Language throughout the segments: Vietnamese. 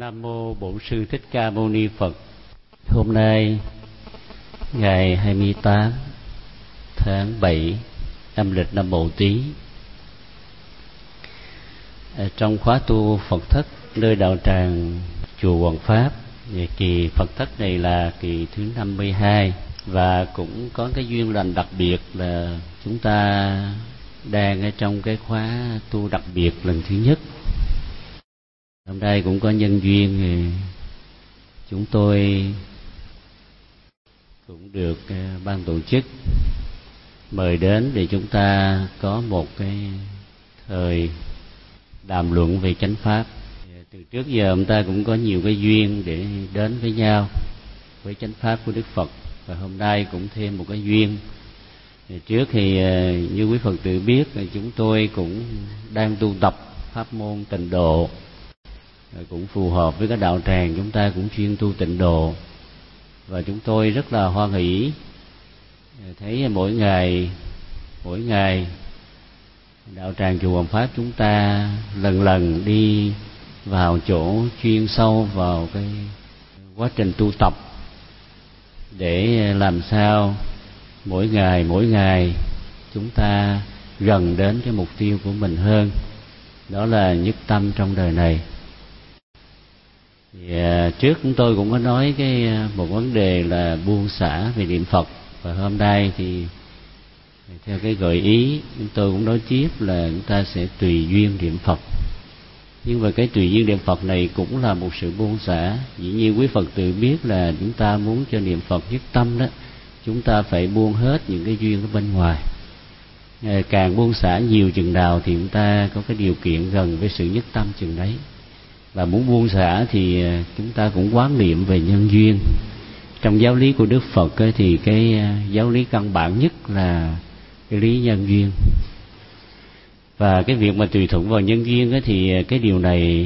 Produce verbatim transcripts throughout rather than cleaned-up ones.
Nam mô Bổn Sư Thích Ca Mâu Ni Phật. Hôm nay ngày hai mươi tám tháng bảy âm lịch năm Mậu Tý, trong khóa tu Phật thất nơi đạo tràng chùa Hoàng Pháp, kỳ Phật thất này là kỳ thứ năm mươi hai, và cũng có cái duyên lành đặc biệt là chúng ta đang ở trong cái khóa tu đặc biệt lần thứ nhất. Hôm nay cũng có nhân duyên thì chúng tôi cũng được ban tổ chức mời đến để chúng ta có một cái thời đàm luận về chánh pháp. Từ trước giờ chúng ta cũng có nhiều cái duyên để đến với nhau với chánh pháp của Đức Phật, và hôm nay cũng thêm một cái duyên. Trước thì như quý Phật tử biết, chúng tôi cũng đang tu tập pháp môn tịnh độ, cũng phù hợp với cái đạo tràng chúng ta cũng chuyên tu tịnh độ, và chúng tôi rất là hoan hỷ thấy mỗi ngày mỗi ngày đạo tràng chùa Hoàng Pháp chúng ta lần lần đi vào chỗ chuyên sâu vào cái quá trình tu tập, để làm sao mỗi ngày mỗi ngày chúng ta gần đến cái mục tiêu của mình hơn, đó là nhất tâm trong đời này. Thì, à, trước chúng tôi cũng có nói cái một vấn đề là buông xả về niệm Phật, và hôm nay thì theo cái gợi ý chúng tôi cũng nói tiếp là chúng ta sẽ tùy duyên niệm Phật. Nhưng mà cái tùy duyên niệm Phật này cũng là một sự buông xả. Dĩ nhiên quý Phật tử biết là chúng ta muốn cho niệm Phật nhất tâm đó, chúng ta phải buông hết những cái duyên ở bên ngoài. Càng buông xả nhiều chừng nào thì chúng ta có cái điều kiện gần với sự nhất tâm chừng đấy. Và muốn buông xả thì chúng ta cũng quán niệm về nhân duyên. Trong giáo lý của Đức Phật ấy, thì cái giáo lý căn bản nhất là cái lý nhân duyên. Và cái việc mà tùy thuận vào nhân duyên ấy, thì cái điều này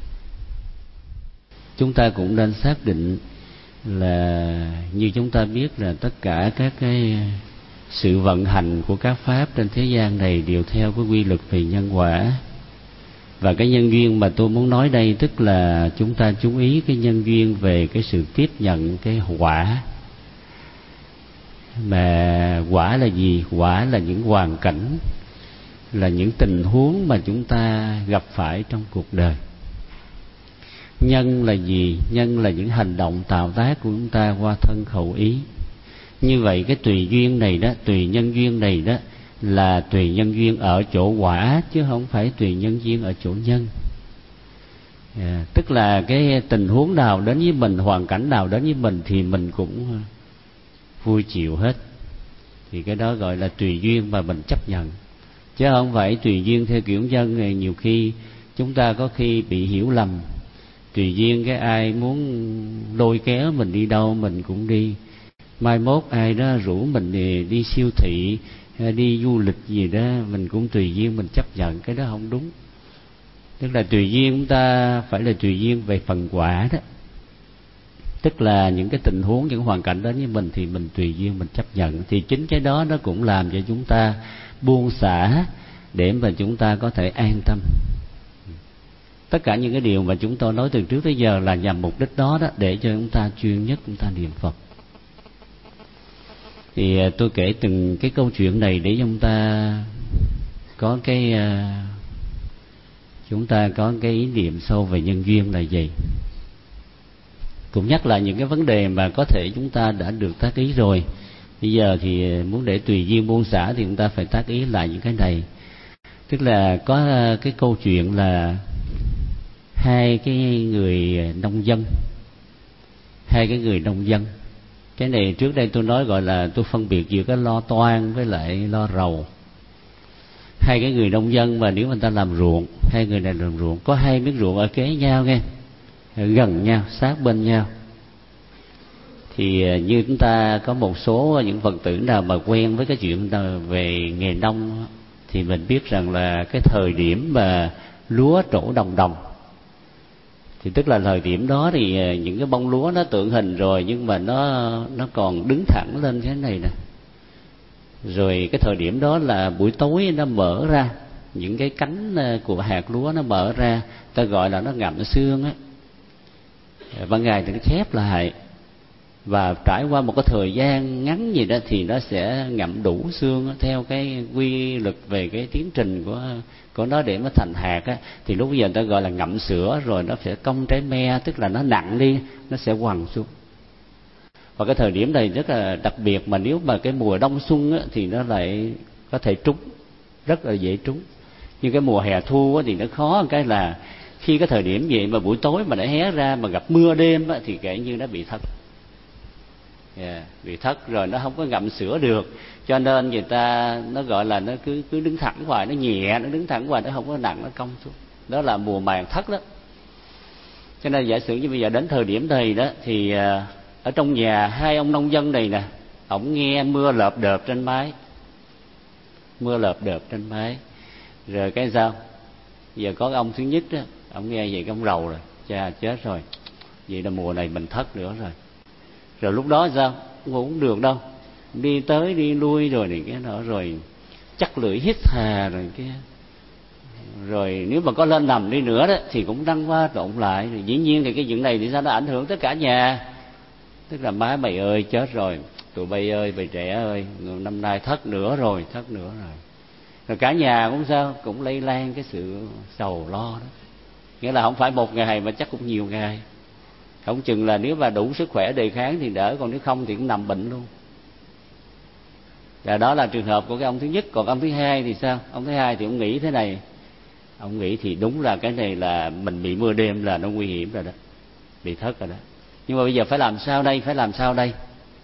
chúng ta cũng nên xác định là như chúng ta biết là tất cả các cái sự vận hành của các pháp trên thế gian này đều theo cái quy luật về nhân quả. Và cái nhân duyên mà tôi muốn nói đây tức là chúng ta chú ý cái nhân duyên về cái sự tiếp nhận cái quả. Mà quả là gì? Quả là những hoàn cảnh, là những tình huống mà chúng ta gặp phải trong cuộc đời. Nhân là gì? Nhân là những hành động tạo tác của chúng ta qua thân khẩu ý. Như vậy cái tùy duyên này đó, tùy nhân duyên này đó là tùy nhân duyên ở chỗ quả, chứ không phải tùy nhân duyên ở chỗ nhân. À, tức là cái tình huống nào đến với mình, hoàn cảnh nào đến với mình thì mình cũng vui chịu hết. Thì cái đó gọi là tùy duyên mà mình chấp nhận, chứ không phải tùy duyên theo kiểu nhân này. Nhiều khi chúng ta có khi bị hiểu lầm. Tùy duyên cái ai muốn lôi kéo mình đi đâu mình cũng đi. Mai mốt ai đó rủ mình đi, đi siêu thị, đi du lịch gì đó, mình cũng tùy duyên mình chấp nhận. Cái đó không đúng. Tức là tùy duyên chúng ta phải là tùy duyên về phần quả đó. Tức là những cái tình huống, những hoàn cảnh đến với mình thì mình tùy duyên mình chấp nhận. Thì chính cái đó nó cũng làm cho chúng ta buông xả, để mà chúng ta có thể an tâm. Tất cả những cái điều mà chúng tôi nói từ trước tới giờ là nhằm mục đích đó đó, để cho chúng ta chuyên nhất chúng ta niệm Phật. Thì tôi kể từng cái câu chuyện này để chúng ta có cái chúng ta có cái ý niệm sâu về nhân duyên là gì. Cũng nhắc lại những cái vấn đề mà có thể chúng ta đã được tác ý rồi. Bây giờ thì muốn để tùy duyên buông xả thì chúng ta phải tác ý lại những cái này. Tức là có cái câu chuyện là hai cái người nông dân, hai cái người nông dân. Cái này trước đây tôi nói gọi là tôi phân biệt giữa cái lo toan với lại lo rầu. Hai cái người nông dân mà nếu người ta làm ruộng, hai người này làm ruộng, có hai miếng ruộng ở kế nhau nghe, gần nhau, sát bên nhau. Thì như chúng ta có một số những Phật tử nào mà quen với cái chuyện về nghề nông thì mình biết rằng là cái thời điểm mà lúa trổ đồng đồng, thì tức là thời điểm đó thì những cái bông lúa nó tượng hình rồi, nhưng mà nó nó còn đứng thẳng lên thế này nè. Rồi cái thời điểm đó là buổi tối nó mở ra, những cái cánh của hạt lúa nó mở ra, ta gọi là nó ngậm xương á. ban ngày thì nó khép lại, và trải qua một cái thời gian ngắn gì đó thì nó sẽ ngậm đủ xương theo cái quy luật về cái tiến trình của của nó để nó thành hạt á. Thì lúc bây giờ người ta gọi là ngậm sữa, rồi nó sẽ cong trái me, tức là nó nặng đi, nó sẽ quằn xuống. Và cái thời điểm này rất là đặc biệt, mà nếu mà cái mùa đông xuân á, thì nó lại có thể trúng, rất là dễ trúng. Nhưng cái mùa hè thu á, thì nó khó một cái là khi cái thời điểm vậy mà buổi tối mà nó hé ra mà gặp mưa đêm á, thì kể như nó bị thất. Yeah, bị thất rồi nó không có ngậm sữa được, cho nên người ta nó gọi là nó cứ cứ đứng thẳng hoài, nó nhẹ, nó đứng thẳng hoài, nó không có nặng, nó cong xuống. Đó là mùa màng thất đó. Cho nên giả sử như bây giờ đến thời điểm này đó thì ở trong nhà hai ông nông dân này nè, ổng nghe mưa lợp đợp trên mái, mưa lợp đợp trên mái, rồi cái sao? Giờ có cái ông thứ nhất đó, ổng nghe vậy cái ông rầu rồi, cha chết rồi, vậy là mùa này mình thất nữa rồi. Rồi lúc đó sao? Ngủ không được đâu, đi tới đi lui rồi này cái đó, rồi chắc lưỡi hít hà rồi cái, rồi nếu mà có lên nằm đi nữa đó thì cũng răng qua trộn lại. Rồi dĩ nhiên thì cái chuyện này thì sao nó ảnh hưởng tới cả nhà, tức là má mày ơi chết rồi, tụi bay ơi, bầy trẻ ơi, năm nay thất nữa rồi, thất nữa rồi. Rồi cả nhà cũng sao, cũng lây lan cái sự sầu lo đó. Nghĩa là không phải một ngày mà chắc cũng nhiều ngày. Không chừng là nếu mà đủ sức khỏe đề kháng thì đỡ, còn nếu không thì cũng nằm bệnh luôn. Và đó là trường hợp của cái ông thứ nhất. Còn ông thứ hai thì sao? Ông thứ hai thì ông nghĩ thế này, ông nghĩ thì đúng là cái này là mình bị mưa đêm là nó nguy hiểm rồi đó, bị thất rồi đó. Nhưng mà bây giờ phải làm sao đây? Phải làm sao đây?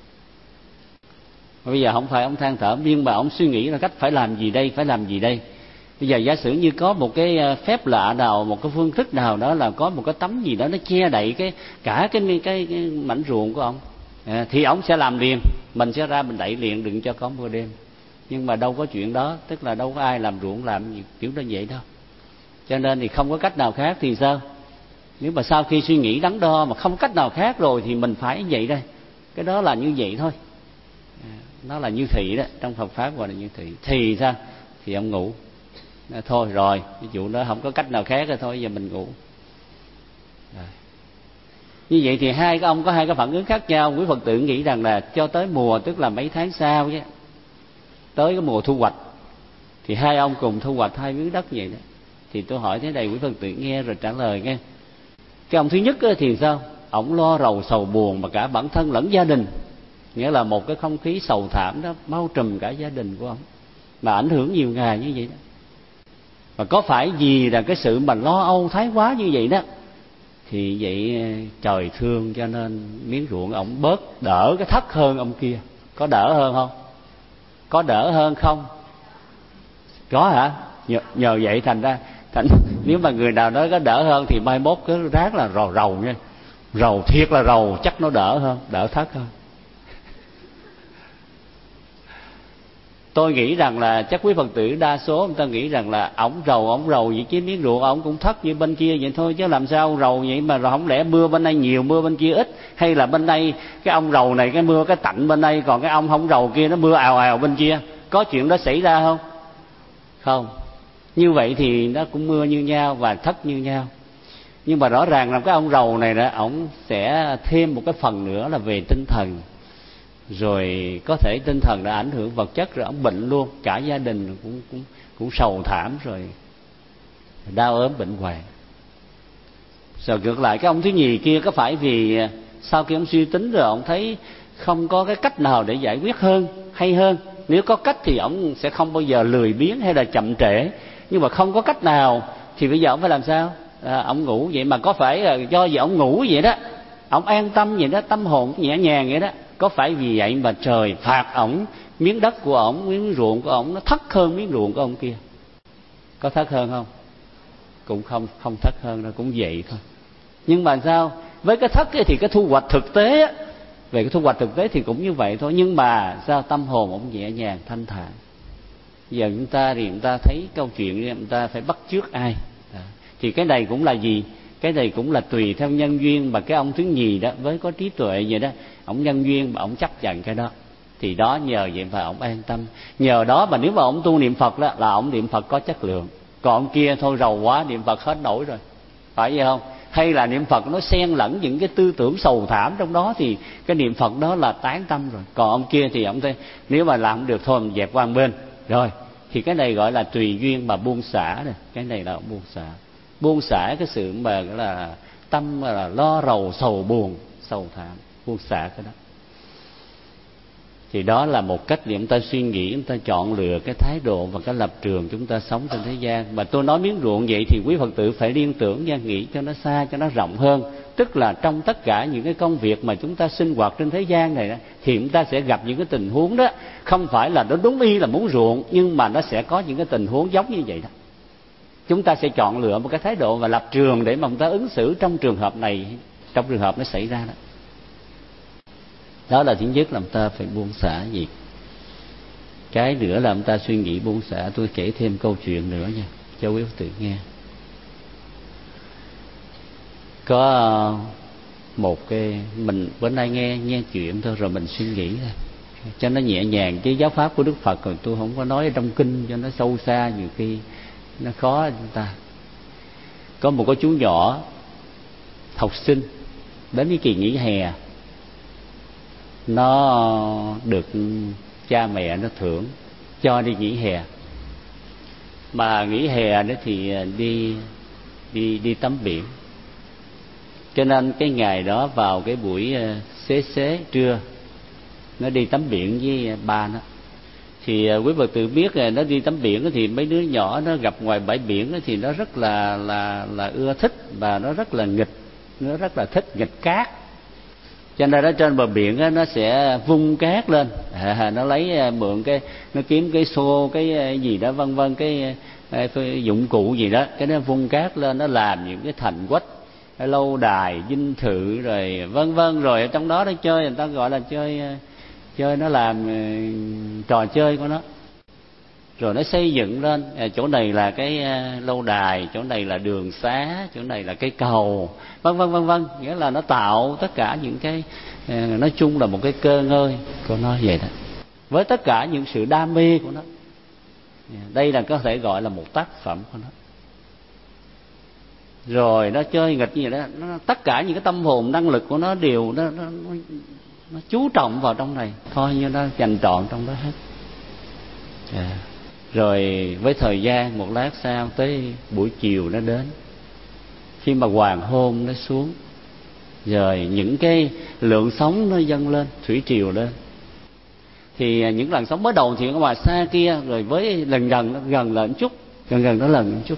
Bây giờ không phải ông than thở, nhưng mà ông suy nghĩ là cách phải làm gì đây, phải làm gì đây. Bây giờ giả sử như có một cái phép lạ nào, một cái phương thức nào đó là có một cái tấm gì đó nó che đậy cái cả cái cái, cái, cái mảnh ruộng của ông, à, thì ông sẽ làm liền, mình sẽ ra mình đẩy liền, đừng cho có mưa đêm. Nhưng mà đâu có chuyện đó, tức là đâu có ai làm ruộng làm kiểu như vậy đâu. Cho nên thì không có cách nào khác thì sao? Nếu mà sau khi suy nghĩ đắn đo mà không cách nào khác rồi thì mình phải như vậy đây. Cái đó là như vậy thôi, à, nó là như thị đó, trong Phật pháp gọi là như thị. Thì sao? Thì ông ngủ. À, thôi rồi, cái vụ đó không có cách nào khác rồi, thôi giờ mình ngủ. Rồi. Như vậy thì hai cái ông có hai cái phản ứng khác nhau. Quý Phật tử nghĩ rằng là cho tới mùa, tức là mấy tháng sau chứ, tới cái mùa thu hoạch thì hai ông cùng thu hoạch hai miếng đất vậy đó. Thì tôi hỏi thế này, quý Phật tử nghe rồi trả lời nghe. Cái ông thứ nhất thì sao? Ổng lo rầu sầu buồn mà cả bản thân lẫn gia đình, nghĩa là một cái không khí sầu thảm đó bao trùm cả gia đình của ông, mà ảnh hưởng nhiều ngày như vậy đó. Và có phải vì là cái sự mà lo âu thái quá như vậy đó, thì vậy trời thương cho nên miếng ruộng ổng bớt đỡ cái thất hơn ông kia. Có đỡ hơn không? Có đỡ hơn không? Có hả? Nhờ, nhờ vậy thành ra thành nếu mà người nào nói có đỡ hơn thì mai mốt cứ ráng là rầu rầu nha, rầu thiệt là rầu, chắc nó đỡ hơn, đỡ thất hơn. Tôi nghĩ rằng là chắc quý Phật tử đa số người ta nghĩ rằng là ổng rầu, ổng rầu vậy chứ miếng ruộng ổng cũng thất như bên kia vậy thôi, chứ làm sao rầu vậy mà rồi không lẽ mưa bên đây nhiều mưa bên kia ít, hay là bên đây cái ông rầu này cái mưa cái tạnh bên đây, còn cái ông không rầu kia nó mưa ào ào bên kia. Có chuyện đó xảy ra không? Không. Như vậy thì nó cũng mưa như nhau và thất như nhau. Nhưng mà rõ ràng là cái ông rầu này đó, ổng sẽ thêm một cái phần nữa là về tinh thần. Rồi có thể tinh thần đã ảnh hưởng vật chất, rồi ông bệnh luôn, cả gia đình cũng cũng cũng sầu thảm, rồi đau ốm bệnh hoạn. Rồi ngược lại cái ông thứ nhì kia, có phải vì sau khi ông suy tính rồi ông thấy không có cái cách nào để giải quyết hơn, hay hơn. Nếu có cách thì ông sẽ không bao giờ lười biếng hay là chậm trễ. Nhưng mà không có cách nào thì bây giờ ông phải làm sao? À, ông ngủ vậy mà có phải là do vì ông ngủ vậy đó, ông an tâm vậy đó, tâm hồn nhẹ nhàng vậy đó, có phải vì vậy mà trời phạt ổng, miếng đất của ổng, miếng ruộng của ổng nó thất hơn miếng ruộng của ông kia? Có thất hơn không? Cũng không không thất hơn đâu, cũng vậy thôi. Nhưng mà sao? Với cái thất ấy thì cái thu hoạch thực tế á, về cái thu hoạch thực tế thì cũng như vậy thôi. Nhưng mà sao? Tâm hồn ông nhẹ nhàng thanh thản. Giờ chúng ta thì chúng ta thấy câu chuyện này, chúng ta phải bắt chước ai? Đó. Thì cái này cũng là gì? Cái này cũng là tùy theo nhân duyên. Mà cái ông thứ nhì đó với có trí tuệ vậy đó, ông nhân duyên mà ông chấp nhận cái đó, thì đó nhờ vậy mà ông an tâm. Nhờ đó mà nếu mà ông tu niệm Phật đó, là ông niệm Phật có chất lượng. Còn ông kia thôi rầu quá, niệm Phật hết nổi rồi, phải vậy không? hay là niệm Phật nó xen lẫn những cái tư tưởng sầu thảm trong đó, thì cái niệm Phật đó là tán tâm rồi. Còn ông kia thì ông thấy nếu mà làm không được thôi mình dẹp qua một bên rồi, thì cái này gọi là tùy duyên mà buông xả này. Cái này là buông xả, buông xả cái sự mà gọi là tâm là lo rầu sầu buồn sầu thảm, buông xả cái đó. Thì đó là một cách để chúng ta suy nghĩ, chúng ta chọn lựa cái thái độ và cái lập trường chúng ta sống trên thế gian. Mà tôi nói miếng ruộng vậy thì quý Phật tử phải liên tưởng nha, nghĩ cho nó xa, cho nó rộng hơn. Tức là trong tất cả những cái công việc mà chúng ta sinh hoạt trên thế gian này đó, thì chúng ta sẽ gặp những cái tình huống đó, không phải là nó đúng y là muốn ruộng, nhưng mà nó sẽ có những cái tình huống giống như vậy đó. Chúng ta sẽ chọn lựa một cái thái độ và lập trường để mà chúng ta ứng xử trong trường hợp này, trong trường hợp nó xảy ra đó. Đó là thứ nhất là chúng ta phải buông xả gì. Cái nữa là chúng ta suy nghĩ buông xả. Tôi kể thêm câu chuyện nữa nha, cho quý Phật tử nghe. Có một cái, mình bữa nay nghe nghe chuyện thôi rồi mình suy nghĩ thôi, cho nó nhẹ nhàng. Chứ giáo pháp của Đức Phật rồi tôi không có nói ở trong kinh cho nó sâu xa, nhiều khi nó khó chúng ta. Có một cái chú nhỏ học sinh đến cái kỳ nghỉ hè, nó được cha mẹ nó thưởng cho đi nghỉ hè. Mà nghỉ hè đó thì đi đi đi tắm biển. Cho nên cái ngày đó vào cái buổi xế xế trưa, nó đi tắm biển với ba nó. Thì quý Phật tử biết là nó đi tắm biển thì mấy đứa nhỏ nó gặp ngoài bãi biển thì nó rất là là là ưa thích, và nó rất là nghịch, nó rất là thích nghịch cát. Cho nên ở trên bờ biển á, nó sẽ vung cát lên, à, nó lấy mượn cái, nó kiếm cái xô cái gì đó vân vân, cái, cái dụng cụ gì đó, cái nó vung cát lên, nó làm những cái thành quách, cái lâu đài, dinh thự rồi vân vân. Rồi ở trong đó nó chơi, người ta gọi là chơi chơi nó làm trò chơi của nó. Rồi nó xây dựng lên, chỗ này là cái lâu đài, chỗ này là đường xá, chỗ này là cái cầu, vân vân vân vân. Nghĩa là nó tạo tất cả những cái, nói chung là một cái cơ ngơi của nó vậy đó, với tất cả những sự đam mê của nó. Đây là có thể gọi là một tác phẩm của nó. Rồi nó chơi nghịch như vậy đó, nó, tất cả những cái tâm hồn năng lực của nó đều nó, nó, nó, nó chú trọng vào trong này, thôi như nó dành trọn trong đó hết. Yeah. Rồi với thời gian một lát sau, tới buổi chiều nó đến, khi mà hoàng hôn nó xuống, rồi những cái lượng sóng nó dâng lên, thủy triều lên, thì những làn sóng mới đầu thì ở ngoài xa kia, rồi với lần gần nó gần lên chút, gần gần nó lần chút,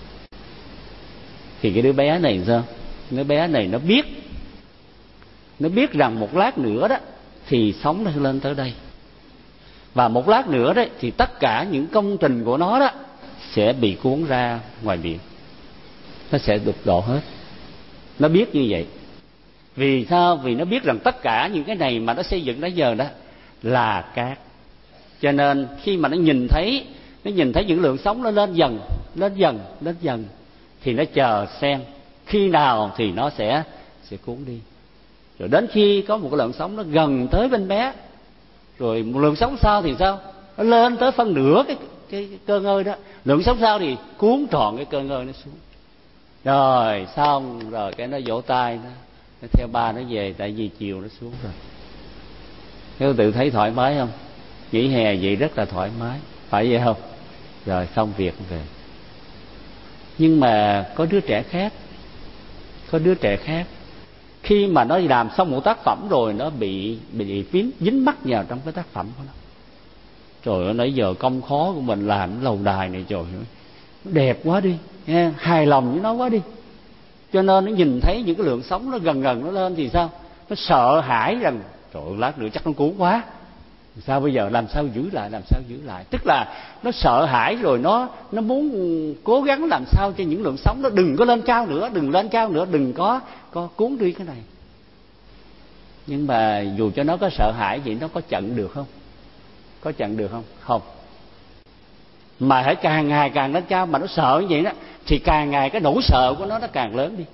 thì cái đứa bé này sao? Đứa bé này nó biết, nó biết rằng một lát nữa đó thì sóng nó lên tới đây, và một lát nữa đấy thì tất cả những công trình của nó đó sẽ bị cuốn ra ngoài biển, nó sẽ đục đổ hết. Nó biết như vậy. Vì sao? Vì nó biết rằng tất cả những cái này mà nó xây dựng đến giờ đó là cát. Cho nên khi mà nó nhìn thấy, nó nhìn thấy những lượng sóng nó lên dần, lên dần, lên dần, thì nó chờ xem khi nào thì nó sẽ sẽ cuốn đi. Rồi đến khi có một cái lượng sóng nó gần tới bên bé, rồi một lượng sóng sau thì sao? Nó lên tới phân nửa cái, cái, cái cơ ngơi đó. Lượng sóng sau thì cuốn trọn cái cơ ngơi nó xuống. Rồi xong rồi cái nó vỗ tay nó, nó theo ba nó về, tại vì chiều nó xuống rồi. Nếu tự thấy thoải mái không? Nghỉ hè vậy rất là thoải mái, phải vậy không? Rồi xong việc về. Nhưng mà có đứa trẻ khác, có đứa trẻ khác khi mà nó làm xong một tác phẩm rồi, nó bị bị dính, dính mắc vào trong cái tác phẩm của nó. Trời ơi, nãy giờ công khó của mình làm lầu đài này, trời ơi, nó đẹp quá đi, nghe, hài lòng với nó quá đi. Cho nên nó nhìn thấy những cái lượng sóng nó gần gần nó lên thì sao? Nó sợ hãi rằng trời ơi, lát nữa chắc nó cuốn quá. Sao bây giờ, làm sao giữ lại, làm sao giữ lại? Tức là nó sợ hãi rồi nó nó muốn cố gắng làm sao cho những lượng sóng nó đừng có lên cao nữa, đừng lên cao nữa, đừng có có cuốn đi cái này. Nhưng mà dù cho nó có sợ hãi vậy, nó có chặn được không? Có chặn được không? Không. Mà hãy càng ngày càng lên cao mà nó sợ như vậy đó, thì càng ngày cái nỗi sợ của nó nó càng lớn đi.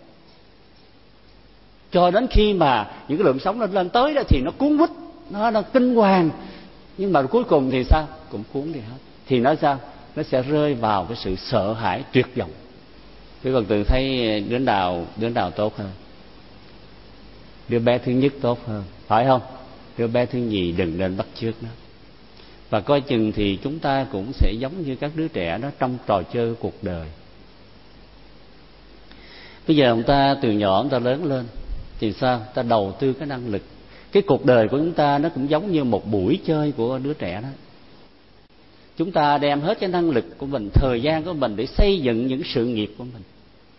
Cho đến khi mà những cái lượng sóng nó lên tới đó thì nó cuốn quýt, nó nó kinh hoàng, nhưng mà cuối cùng thì sao? Cũng cuốn đi hết. Thì nó sao? Nó sẽ rơi vào cái sự sợ hãi tuyệt vọng. Quý Phật tử thấy đứa nào đứa nào tốt hơn? Đứa bé thứ nhất tốt hơn, phải không? Đứa bé thứ nhì đừng nên bắt chước nó. Và coi chừng thì chúng ta cũng sẽ giống như các đứa trẻ đó trong trò chơi cuộc đời. Bây giờ chúng ta từ nhỏ chúng ta lớn lên thì sao? Ta đầu tư cái năng lực. Cái cuộc đời của chúng ta nó cũng giống như một buổi chơi của đứa trẻ đó. Chúng ta đem hết cái năng lực của mình, thời gian của mình để xây dựng những sự nghiệp của mình.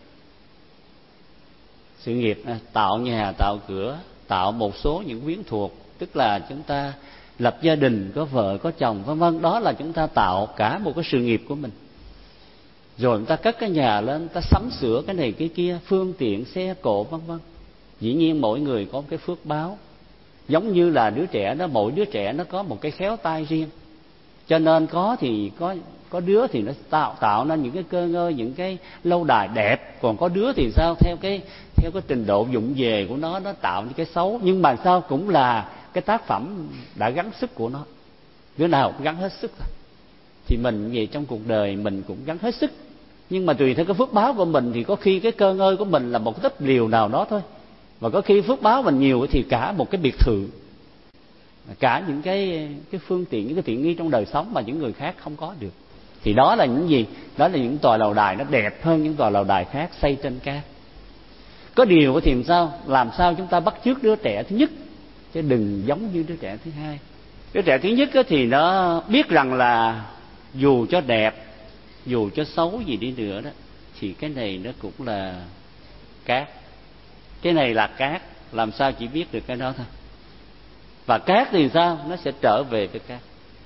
Sự nghiệp tạo nhà, tạo cửa, tạo một số những quyến thuộc, tức là chúng ta lập gia đình, có vợ, có chồng, vân vân. Đó là chúng ta tạo cả một cái sự nghiệp của mình. Rồi chúng ta cất cái nhà lên, chúng ta sắm sửa cái này cái kia, phương tiện, xe cộ, vân vân. Dĩ nhiên mỗi người có một cái phước báo. Giống như là đứa trẻ đó, mỗi đứa trẻ nó có một cái khéo tay riêng. Cho nên có thì có có đứa thì nó tạo tạo nên những cái cơ ngơi, những cái lâu đài đẹp, còn có đứa thì sao, theo cái theo cái trình độ vụng về của nó, nó tạo những cái xấu, nhưng mà sao cũng là cái tác phẩm đã gắng sức của nó. Đứa nào cũng gắng hết sức thôi. Thì mình về trong cuộc đời mình cũng gắng hết sức, nhưng mà tùy theo cái phước báo của mình thì có khi cái cơ ngơi của mình là một cái túp liều nào đó thôi, và có khi phước báo mình nhiều thì cả một cái biệt thự, cả những cái cái phương tiện, những cái tiện nghi trong đời sống mà những người khác không có được. Thì đó là những gì? Đó là những tòa lầu đài nó đẹp hơn những tòa lầu đài khác xây trên cát. Có điều thì làm sao? Làm sao chúng ta bắt chước đứa trẻ thứ nhất, chứ đừng giống như đứa trẻ thứ hai. Đứa trẻ thứ nhất thì nó biết rằng là dù cho đẹp, dù cho xấu gì đi nữa đó, thì cái này nó cũng là cát. Cái này là cát, làm sao chỉ biết được cái đó thôi. Và cát thì sao? Nó sẽ trở về với cát.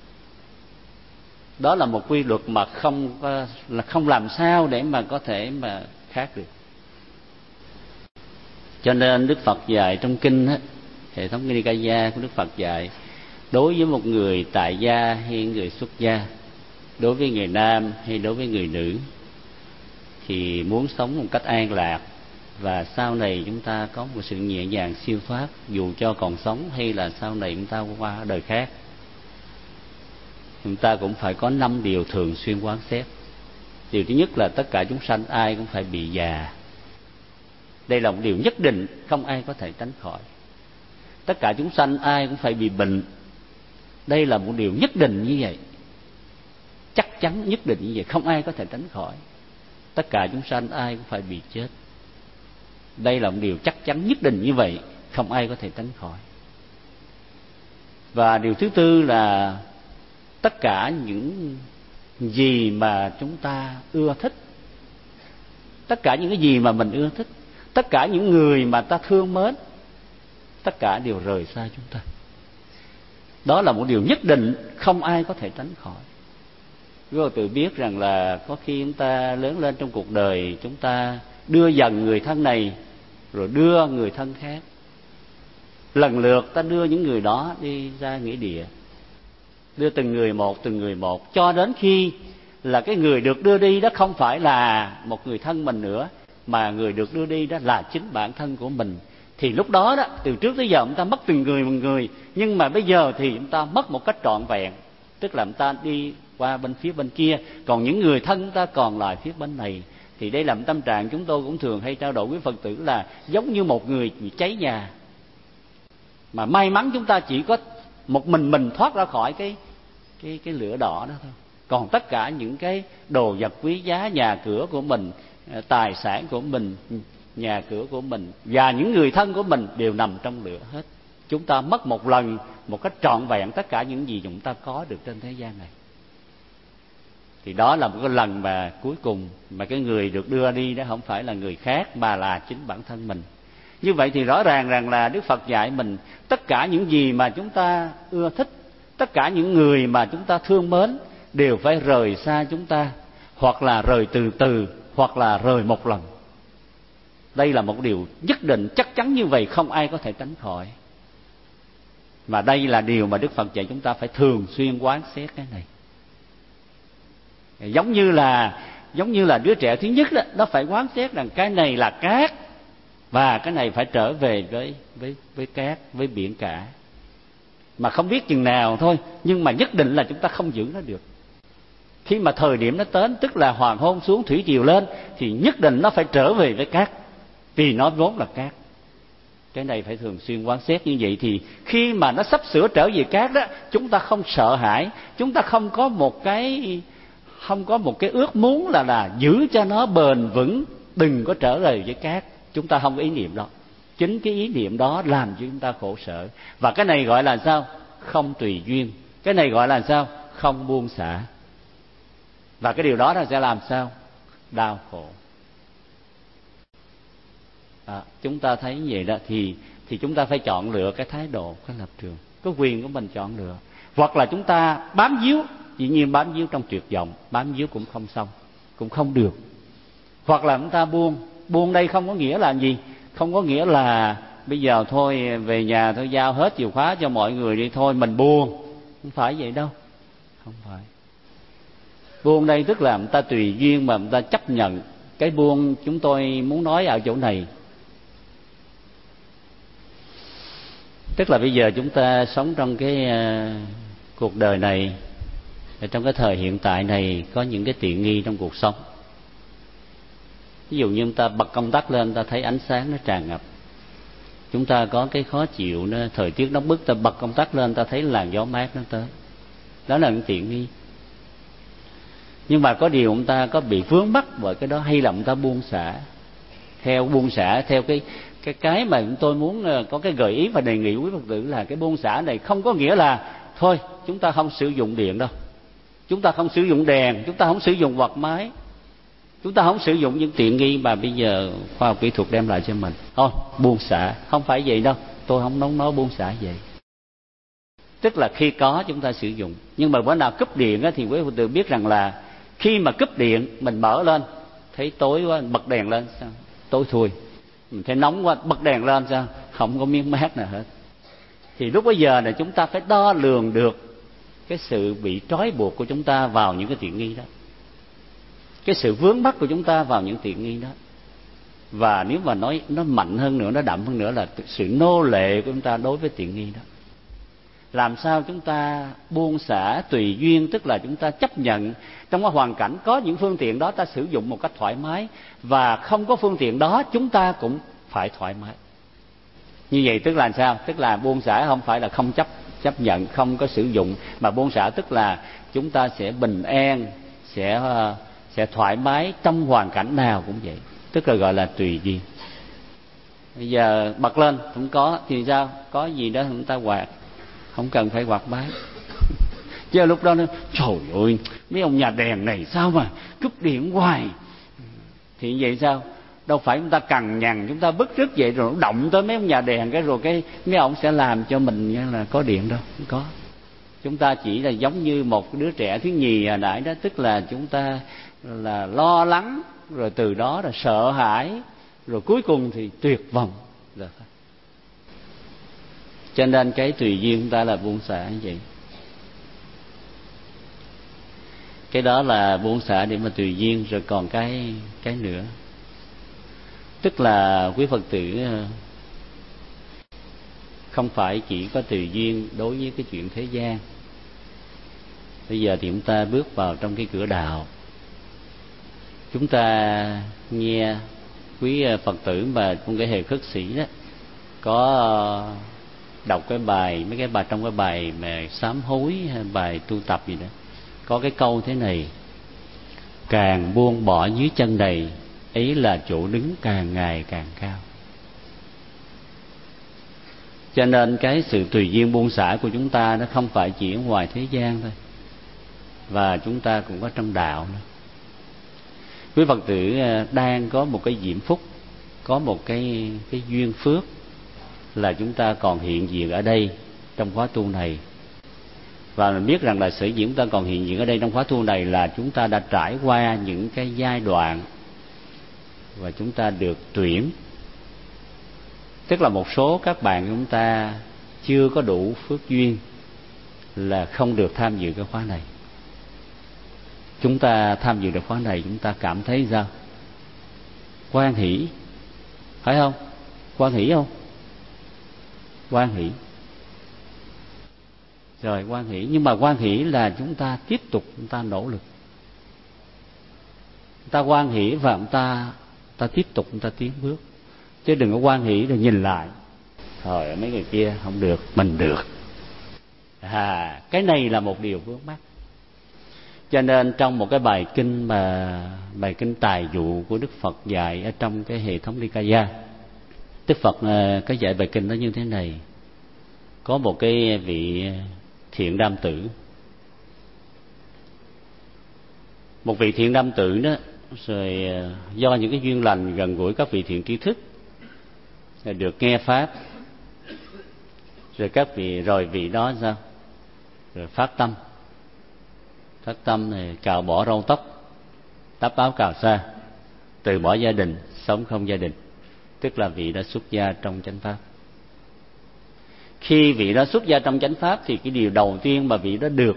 Đó là một quy luật mà không là không làm sao để mà có thể mà khác được. Cho nên Đức Phật dạy trong kinh á, hệ thống Nikaya của Đức Phật dạy, đối với một người tại gia hay người xuất gia, đối với người nam hay đối với người nữ, thì muốn sống một cách an lạc và sau này chúng ta có một sự nhẹ nhàng siêu thoát, dù cho còn sống hay là sau này chúng ta qua đời khác, chúng ta cũng phải có năm điều thường xuyên quán xét. Điều thứ nhất là tất cả chúng sanh ai cũng phải bị già. Đây là một điều nhất định, không ai có thể tránh khỏi. Tất cả chúng sanh ai cũng phải bị bệnh. Đây là một điều nhất định như vậy, chắc chắn nhất định như vậy, không ai có thể tránh khỏi. Tất cả chúng sanh ai cũng phải bị chết. Đây là một điều chắc chắn nhất định như vậy, không ai có thể tránh khỏi. Và điều thứ tư là tất cả những gì mà chúng ta ưa thích, tất cả những cái gì mà mình ưa thích, tất cả những người mà ta thương mến, tất cả đều rời xa chúng ta. Đó là một điều nhất định, không ai có thể tránh khỏi. Quý vị tự biết rằng là có khi chúng ta lớn lên trong cuộc đời, chúng ta đưa dần người thân này rồi đưa người thân khác, lần lượt ta đưa những người đó đi ra nghĩa địa, đưa từng người một từng người một, cho đến khi là cái người được đưa đi đó không phải là một người thân mình nữa, mà người được đưa đi đó là chính bản thân của mình. Thì lúc đó đó, từ trước tới giờ chúng ta mất từng người một người, nhưng mà bây giờ thì chúng ta mất một cách trọn vẹn, tức là chúng ta đi qua bên phía bên kia, còn những người thân chúng ta còn lại phía bên này. Thì đây là một tâm trạng chúng tôi cũng thường hay trao đổi với Phật tử, là giống như một người bị cháy nhà, mà may mắn chúng ta chỉ có một mình mình thoát ra khỏi cái cái cái lửa đỏ đó thôi. Còn tất cả những cái đồ vật quý giá, nhà cửa của mình, tài sản của mình, nhà cửa của mình và những người thân của mình đều nằm trong lửa hết. Chúng ta mất một lần một cách trọn vẹn tất cả những gì chúng ta có được trên thế gian này. Thì đó là một cái lần mà cuối cùng mà cái người được đưa đi đó không phải là người khác mà là chính bản thân mình. Như vậy thì rõ ràng rằng là Đức Phật dạy mình tất cả những gì mà chúng ta ưa thích, tất cả những người mà chúng ta thương mến đều phải rời xa chúng ta, hoặc là rời từ từ, hoặc là rời một lần. Đây là một điều nhất định, chắc chắn như vậy, không ai có thể tránh khỏi. Mà đây là điều mà Đức Phật dạy chúng ta phải thường xuyên quán xét cái này. Giống như là giống như là đứa trẻ thứ nhất đó, nó phải quán xét rằng cái này là cát và cái này phải trở về với với với cát, với biển cả. Mà không biết chừng nào thôi, nhưng mà nhất định là chúng ta không giữ nó được. Khi mà thời điểm nó đến, tức là hoàng hôn xuống thủy triều lên, thì nhất định nó phải trở về với cát, vì nó vốn là cát. Cái này phải thường xuyên quán xét như vậy, thì khi mà nó sắp sửa trở về cát đó, chúng ta không sợ hãi, chúng ta không có một cái không có một cái ước muốn là là giữ cho nó bền vững, đừng có trở về với cát. Chúng ta không có ý niệm đó. Chính cái ý niệm đó làm cho chúng ta khổ sở. Và cái này gọi là sao? Không tùy duyên. Cái này gọi là sao? Không buông xả. Và cái điều đó nó sẽ làm sao? Đau khổ. À, chúng ta thấy như vậy đó, thì thì chúng ta phải chọn lựa cái thái độ, cái lập trường, cái quyền của mình chọn lựa. Hoặc là chúng ta bám víu, dĩ nhiên bám víu trong tuyệt vọng, bám víu cũng không xong, cũng không được. Hoặc là chúng ta buông. Buông đây không có nghĩa là gì? Không có nghĩa là bây giờ thôi về nhà thôi giao hết chìa khóa cho mọi người đi thôi mình buông. Không phải vậy đâu. Không phải. Buông đây tức là người ta tùy duyên mà người ta chấp nhận. Cái buông chúng tôi muốn nói ở chỗ này, tức là bây giờ chúng ta sống trong cái uh, cuộc đời này, trong cái thời hiện tại này có những cái tiện nghi trong cuộc sống. Ví dụ như chúng ta bật công tắc lên, ta thấy ánh sáng nó tràn ngập. Chúng ta có cái khó chịu, nó thời tiết nóng bức, ta bật công tắc lên, ta thấy làn gió mát nó tới. Đó là những tiện nghi. Nhưng mà có điều chúng ta có bị vướng mắc bởi cái đó, hay là chúng ta buông xả. Theo buông xả, theo cái cái cái mà tôi muốn có cái gợi ý và đề nghị quý Phật tử là cái buông xả này không có nghĩa là thôi chúng ta không sử dụng điện đâu, chúng ta không sử dụng đèn, chúng ta không sử dụng quạt máy, chúng ta không sử dụng những tiện nghi mà bây giờ khoa học kỹ thuật đem lại cho mình. Thôi buông xả, không phải vậy đâu, tôi không nói nói buông xả vậy. Tức là khi có chúng ta sử dụng, nhưng mà bữa nào cúp điện á, thì quý Phật tử biết rằng là khi mà cúp điện mình mở lên thấy tối quá, bật đèn lên sao tối thui, mình thấy nóng quá bật đèn lên sao không có miếng mát nào hết. Thì lúc bấy giờ này chúng ta phải đo lường được cái sự bị trói buộc của chúng ta vào những cái tiện nghi đó, cái sự vướng mắc của chúng ta vào những tiện nghi đó. Và nếu mà nói nó mạnh hơn nữa, nó đậm hơn nữa là sự nô lệ của chúng ta đối với tiện nghi đó. Làm sao chúng ta buông xả tùy duyên, tức là chúng ta chấp nhận trong cái hoàn cảnh có những phương tiện đó ta sử dụng một cách thoải mái, và không có phương tiện đó chúng ta cũng phải thoải mái. Như vậy tức là sao? Tức là buông xả không phải là không chấp chấp nhận, không có sử dụng, mà buông xả tức là chúng ta sẽ bình an, sẽ sẽ thoải mái trong hoàn cảnh nào cũng vậy, tức là gọi là tùy duyên. Bây giờ bật lên không có thì sao? Có gì đó chúng ta quạt, không cần phải quạt máy. Chứ lúc đó nó trời ơi mấy ông nhà đèn này sao mà cúp điện hoài. Thì vậy sao? Đâu phải chúng ta cằn nhằn, chúng ta bức rứt vậy rồi nó động tới mấy ông nhà đèn cái rồi cái mấy ông sẽ làm cho mình như là có điện đâu, không có. Chúng ta chỉ là giống như một đứa trẻ thứ nhì hồi nãy đó, tức là chúng ta là lo lắng, rồi từ đó là sợ hãi, rồi cuối cùng thì tuyệt vọng. Rồi. Cho nên cái tùy duyên chúng ta là buông xả như vậy. Cái đó là buông xả để mà tùy duyên. Rồi còn cái cái nữa, tức là quý Phật tử không phải chỉ có tùy duyên đối với cái chuyện thế gian. Bây giờ thì chúng ta bước vào trong cái cửa đạo. Chúng ta nghe quý Phật tử mà trong cái hệ khất sĩ đó có đọc cái bài, mấy cái bài trong cái bài mà sám hối hay bài tu tập gì đó, có cái câu thế này: càng buông bỏ dưới chân này, ấy là chỗ đứng càng ngày càng cao. Cho nên cái sự tùy duyên buông xả của chúng ta nó không phải chỉ ở ngoài thế gian thôi, và chúng ta cũng có trong đạo nữa. Quý Phật tử đang có một cái diễm phúc, có một cái cái duyên phước là chúng ta còn hiện diện ở đây trong khóa tu này. Và mình biết rằng là sở dĩ chúng ta còn hiện diện ở đây trong khóa tu này là chúng ta đã trải qua những cái giai đoạn và chúng ta được tuyển. Tức là một số các bạn chúng ta chưa có đủ phước duyên là không được tham dự cái khóa này. Chúng ta tham dự được khóa này, chúng ta cảm thấy sao? Hoan hỷ, phải không? Hoan hỷ không? Hoan hỷ. Rồi hoan hỷ, nhưng mà hoan hỷ là chúng ta tiếp tục chúng ta nỗ lực. ta hoan hỷ và người ta ta tiếp tục người ta tiến bước, chứ đừng có hoan hỷ rồi nhìn lại thôi mấy người kia không được, mình được. À, cái này là một điều vướng mắc. Cho nên trong một cái bài kinh mà bài kinh Tài Dụ của Đức Phật dạy ở trong cái hệ thống Nikaya, Đức Phật có dạy bài kinh đó như thế này: có một cái vị thiện nam tử, một vị thiện nam tử đó, rồi do những cái duyên lành gần gũi các vị thiện tri thức, rồi được nghe pháp, rồi các vị rồi vị đó sao? Rồi phát tâm, phát tâm này cạo bỏ râu tóc, đắp áo cào sa, từ bỏ gia đình, sống không gia đình, tức là vị đã xuất gia trong chánh pháp. Khi vị đó xuất gia trong chánh pháp thì cái điều đầu tiên mà vị đó được,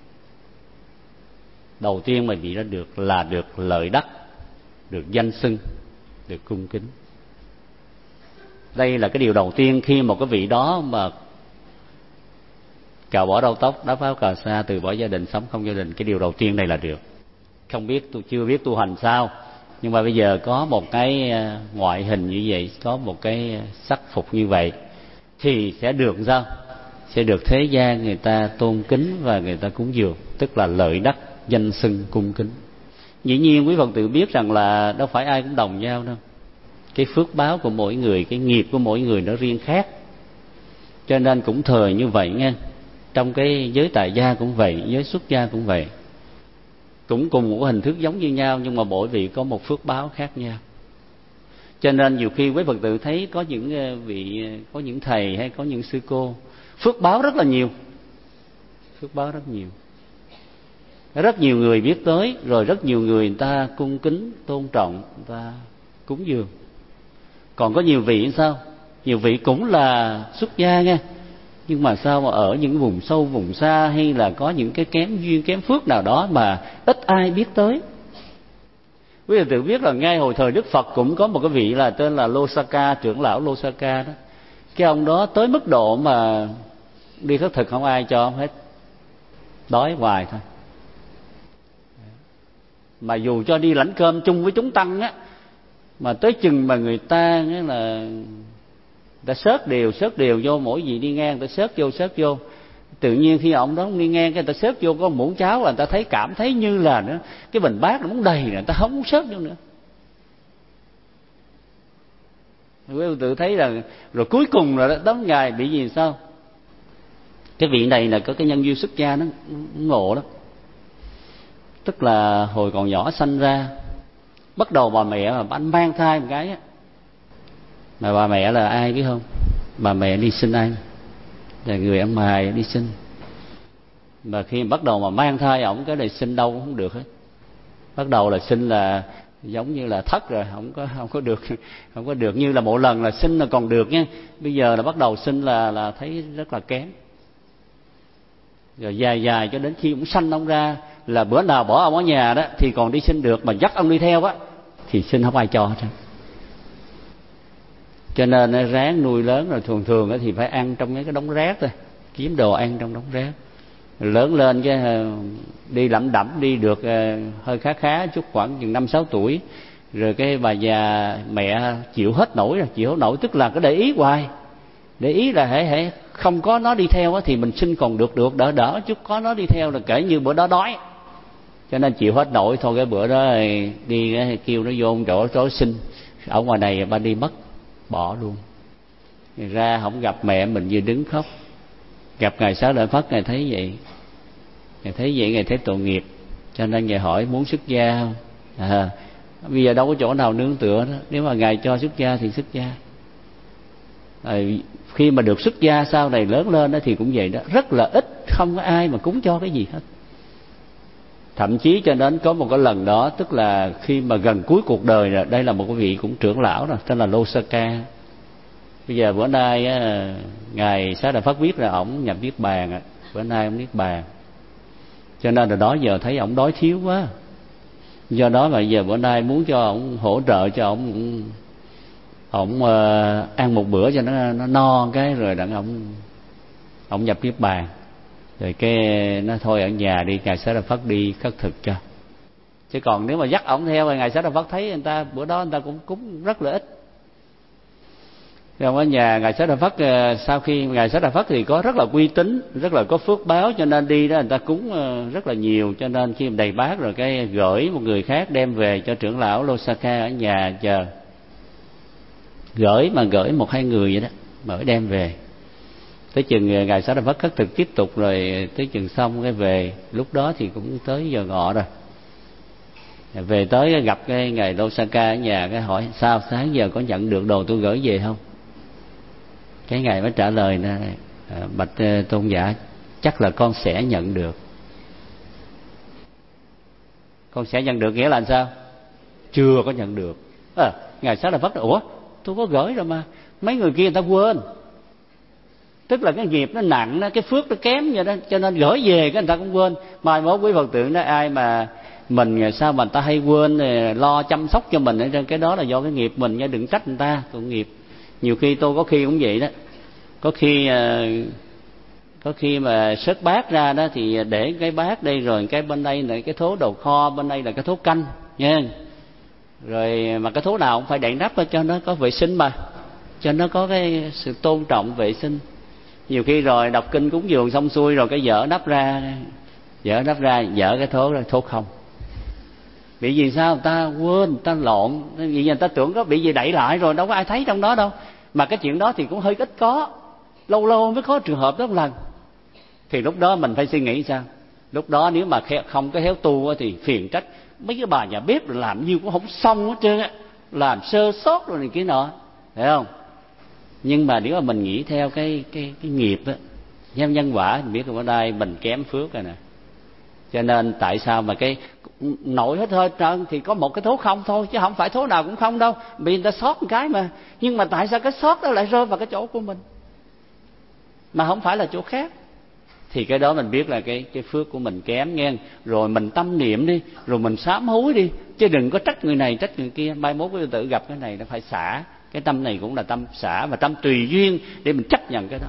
đầu tiên mà vị đó được là được lợi đắc, được danh xưng, được cung kính. Đây là cái điều đầu tiên khi một cái vị đó mà cạo bỏ râu tóc, đắp áo cà sa, từ bỏ gia đình, sống không gia đình, cái điều đầu tiên này là được. Không biết, tôi chưa biết tu hành sao, nhưng mà bây giờ có một cái ngoại hình như vậy, có một cái sắc phục như vậy thì sẽ được sao? Sẽ được thế gian người ta tôn kính và người ta cúng dường, tức là lợi đắc, danh xưng, cung kính. Dĩ nhiên quý Phật tử biết rằng là đâu phải ai cũng đồng nhau đâu. Cái phước báo của mỗi người, cái nghiệp của mỗi người nó riêng khác. Cho nên cũng thời như vậy nghe. Trong cái giới tại gia cũng vậy, giới xuất gia cũng vậy. Cũng cùng một hình thức giống như nhau, nhưng mà mỗi vị có một phước báo khác nhau. Cho nên nhiều khi quý Phật tử thấy có những vị, có những thầy hay có những sư cô phước báo rất là nhiều, phước báo rất nhiều, rất nhiều người biết tới, rồi rất nhiều người người ta cung kính, tôn trọng, người ta cúng dường. Còn có nhiều vị sao? Nhiều vị cũng là xuất gia nha, nhưng mà sao mà ở những vùng sâu vùng xa, hay là có những cái kém duyên kém phước nào đó mà ít ai biết tới. Quý vị tự biết là ngay hồi thời Đức Phật cũng có một cái vị là tên là Losaka, trưởng lão Losaka đó. Cái ông đó tới mức độ mà đi khất thực không ai cho ông hết, đói hoài thôi. Mà dù cho đi lãnh cơm chung với chúng tăng á, mà tới chừng mà người ta nghĩa là người ta xớt đều xớt đều vô, mỗi vị đi ngang người ta xớt vô xớt vô, tự nhiên khi ông đó đi ngang cái người ta xớt vô có muỗng cháo là người ta thấy cảm thấy như là nữa cái bình bát nó muốn đầy rồi, người ta không muốn xớt vô nữa. Quý vị tự thấy là rồi cuối cùng là đóng ngày bị gì sao? Cái vị này là có cái nhân duyên xuất gia nó ngộ đó. Tức là hồi còn nhỏ sanh ra, bắt đầu bà mẹ mà anh mang thai một cái á, mà bà mẹ là ai biết không? Bà mẹ đi sinh anh, là người ăn mày đi sinh. Mà khi bắt đầu mà mang thai ổng, cái này sinh đâu cũng không được hết. Bắt đầu là sinh là giống như là thất rồi, không có không có được, không có được như là một lần là sinh là còn được nha. Bây giờ là bắt đầu sinh là là thấy rất là kém. Rồi dài dài cho đến khi ông sanh ông ra, là bữa nào bỏ ông ở nhà đó thì còn đi sinh được, mà dắt ông đi theo á thì sinh không ai cho hết. Cho nên ráng nuôi lớn, rồi thường thường thì phải ăn trong mấy cái đống rác thôi, kiếm đồ ăn trong đống rác. Rồi lớn lên cái đi lẩm đẩm đi được hơi khá khá chút, khoảng chừng năm sáu tuổi, rồi cái bà già mẹ chịu hết nổi rồi, chịu hết nổi tức là cứ để ý hoài, để ý là hễ hễ không có nó đi theo thì mình sinh còn được được đỡ đỡ chút, có nó đi theo là kể như bữa đó đói. Cho nên chịu hết nổi thôi, cái bữa đó đi kêu nó vô một chỗ chỗ sinh ở ngoài này, ba đi mất, bỏ luôn. Ra không gặp mẹ mình vừa đứng khóc, gặp ngài Xá Lợi Phất, ngài thấy vậy, ngài thấy vậy ngài thấy tội nghiệp, cho nên ngài hỏi muốn xuất gia không? À, bây giờ đâu có chỗ nào nương tựa đó, nếu mà ngài cho xuất gia thì xuất gia. À, khi mà được xuất gia sau này lớn lên đó thì cũng vậy đó, rất là ít, không có ai mà cúng cho cái gì hết. Thậm chí cho đến có một cái lần đó, tức là khi mà gần cuối cuộc đời rồi, đây là một cái vị cũng trưởng lão rồi, tên là Losaka. Bây giờ bữa nay á, ngài Xá Lợi Phất biết là ổng nhập niết bàn, bữa nay ổng niết bàn, cho nên là đó giờ thấy ổng đói thiếu quá, do đó mà giờ bữa nay muốn cho ổng hỗ trợ cho ổng, ổng uh, ăn một bữa cho nó nó no cái rồi đặng ổng ổng nhập niết bàn. Rồi cái nó thôi ở nhà đi, ngài Xá Lợi Phất đi khất thực cho. Chứ còn nếu mà dắt ổng theo ngài Xá Lợi Phất thấy người ta bữa đó người ta cũng cúng rất là ít. Trong ở nhà ngài Xá Lợi Phất, sau khi ngài Xá Lợi Phất thì có rất là uy tín, rất là có phước báo, cho nên đi đó người ta cúng rất là nhiều. Cho nên khi đầy bát rồi cái gửi một người khác đem về cho trưởng lão Losaka ở nhà chờ. Gửi mà gửi một hai người vậy đó, mới đem về. Tới chừng ngài Xá Lợi Phất khất thực tiếp tục rồi tới chừng xong cái về. Lúc đó thì cũng tới giờ ngọ rồi. Về tới gặp cái ngài Losaka ở nhà, cái hỏi sao sáng giờ có nhận được đồ tôi gửi về không? Cái ngài mới trả lời nè, bạch tôn giả, chắc là con sẽ nhận được. Con sẽ nhận được nghĩa là sao? Chưa có nhận được. À, ngài Xá Lợi Phất, ủa tôi có gửi rồi mà, mấy người kia người ta quên. Tức là cái nghiệp nó nặng đó, cái phước nó kém vậy đó, cho nên gửi về cái người ta cũng quên. Mai mốt quý Phật tử đó, ai mà mình sao mà người ta hay quên lo chăm sóc cho mình, trên cái đó là do cái nghiệp mình nha, đừng trách người ta, tội nghiệp. Nhiều khi tôi có khi cũng vậy đó, có khi có khi mà xớt bát ra đó thì để cái bát đây, rồi cái bên đây là cái thố đồ kho, bên đây là cái thố canh nha. Rồi mà cái thố nào cũng phải đậy nắp cho nó có vệ sinh mà, cho nó có cái sự tôn trọng vệ sinh. Nhiều khi rồi đọc kinh cúng dường xong xuôi rồi cái dở nắp ra, dở nắp ra dở cái thố ra, thố không. Bị vì sao? Người ta quên, người ta lộn, vì người ta tưởng có bị gì đẩy lại rồi, đâu có ai thấy trong đó đâu. Mà cái chuyện đó thì cũng hơi ít có, lâu lâu mới có trường hợp đó một lần. Thì lúc đó mình phải suy nghĩ sao? Lúc đó nếu mà không có khéo tu thì phiền trách mấy cái bà nhà bếp làm như cũng không xong hết trơn á, làm sơ sót rồi này kia nọ, thấy không? Nhưng mà nếu mà mình nghĩ theo cái cái cái nghiệp á, nhân nhân quả, mình biết ở đây mình kém phước rồi nè. Cho nên tại sao mà cái nổi hết hơi trơn thì có một cái thố không thôi, chứ không phải thố nào cũng không đâu, bị người ta sót một cái mà. Nhưng mà tại sao cái sót đó lại rơi vào cái chỗ của mình mà không phải là chỗ khác? Thì cái đó mình biết là cái cái phước của mình kém nghe. Rồi mình tâm niệm đi, rồi mình sám hối đi, chứ đừng có trách người này trách người kia. Mai mốt quý tử gặp cái này nó phải xả. Cái tâm này cũng là tâm xả và tâm tùy duyên để mình chấp nhận cái đó.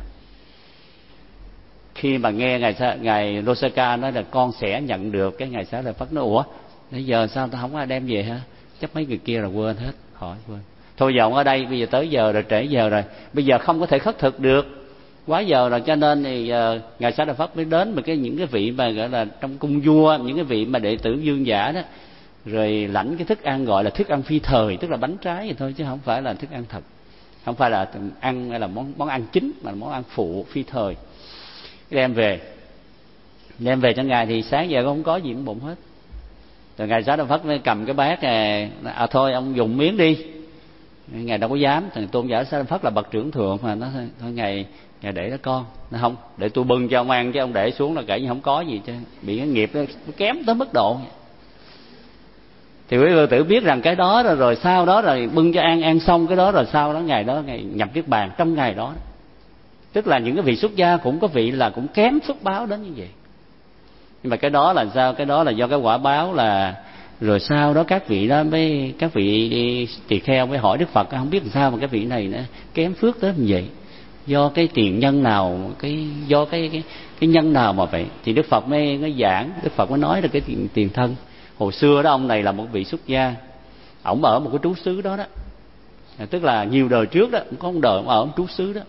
Khi mà nghe ngài ngài Losaka nói là con sẽ nhận được, cái ngài Xá Lợi Phất nói ủa bây giờ sao ta không ai đem về hả? Chắc mấy người kia là quên hết, hỏi quên. Thôi giờ ông ở đây, bây giờ tới giờ rồi, trễ giờ rồi, bây giờ không có thể khất thực được, quá giờ rồi, cho nên thì uh, ngài Xá Lợi Phất mới đến mà cái những cái vị mà gọi là trong cung vua, những cái vị mà đệ tử vương giả đó, rồi lãnh cái thức ăn gọi là thức ăn phi thời, tức là bánh trái vậy thôi chứ không phải là thức ăn thật, không phải là ăn hay là món món ăn chính mà là món ăn phụ phi thời. Đem về đem về cho ngài thì sáng giờ không có gì trong bụng hết. Rồi ngài Xá Lợi Phất mới cầm cái bát này, à thôi ông dùng miếng đi. Ngài đâu có dám, thằng tôn giả Xá Lợi Phất là bậc trưởng thượng mà, nó thôi ngài ngài để đó con, nó không để tôi bưng cho ông ăn, chứ ông để xuống là kể như không có gì, chứ bị cái nghiệp nó kém tới mức độ. Thì quý vị tử biết rằng cái đó rồi, rồi sau đó rồi bưng cho ăn, ăn xong cái đó rồi sau đó ngày đó ngày nhập niết bàn trong ngày đó. Tức là những cái vị xuất gia cũng có vị là cũng kém phước báo đến như vậy. Nhưng mà cái đó là sao? Cái đó là do cái quả báo là rồi sau đó các vị đó mới các vị đi tỳ kheo mới hỏi Đức Phật không biết làm sao mà cái vị này nó kém phước tới như vậy. Do cái tiền nhân nào, cái do cái cái cái nhân nào mà vậy? Thì Đức Phật mới mới giảng, Đức Phật mới nói được cái tiền, tiền thân. Hồi xưa đó ông này là một vị xuất gia, ổng ở một cái trú xứ đó đó. Tức là nhiều đời trước đó, có một đời ông ở một trú xứ đó.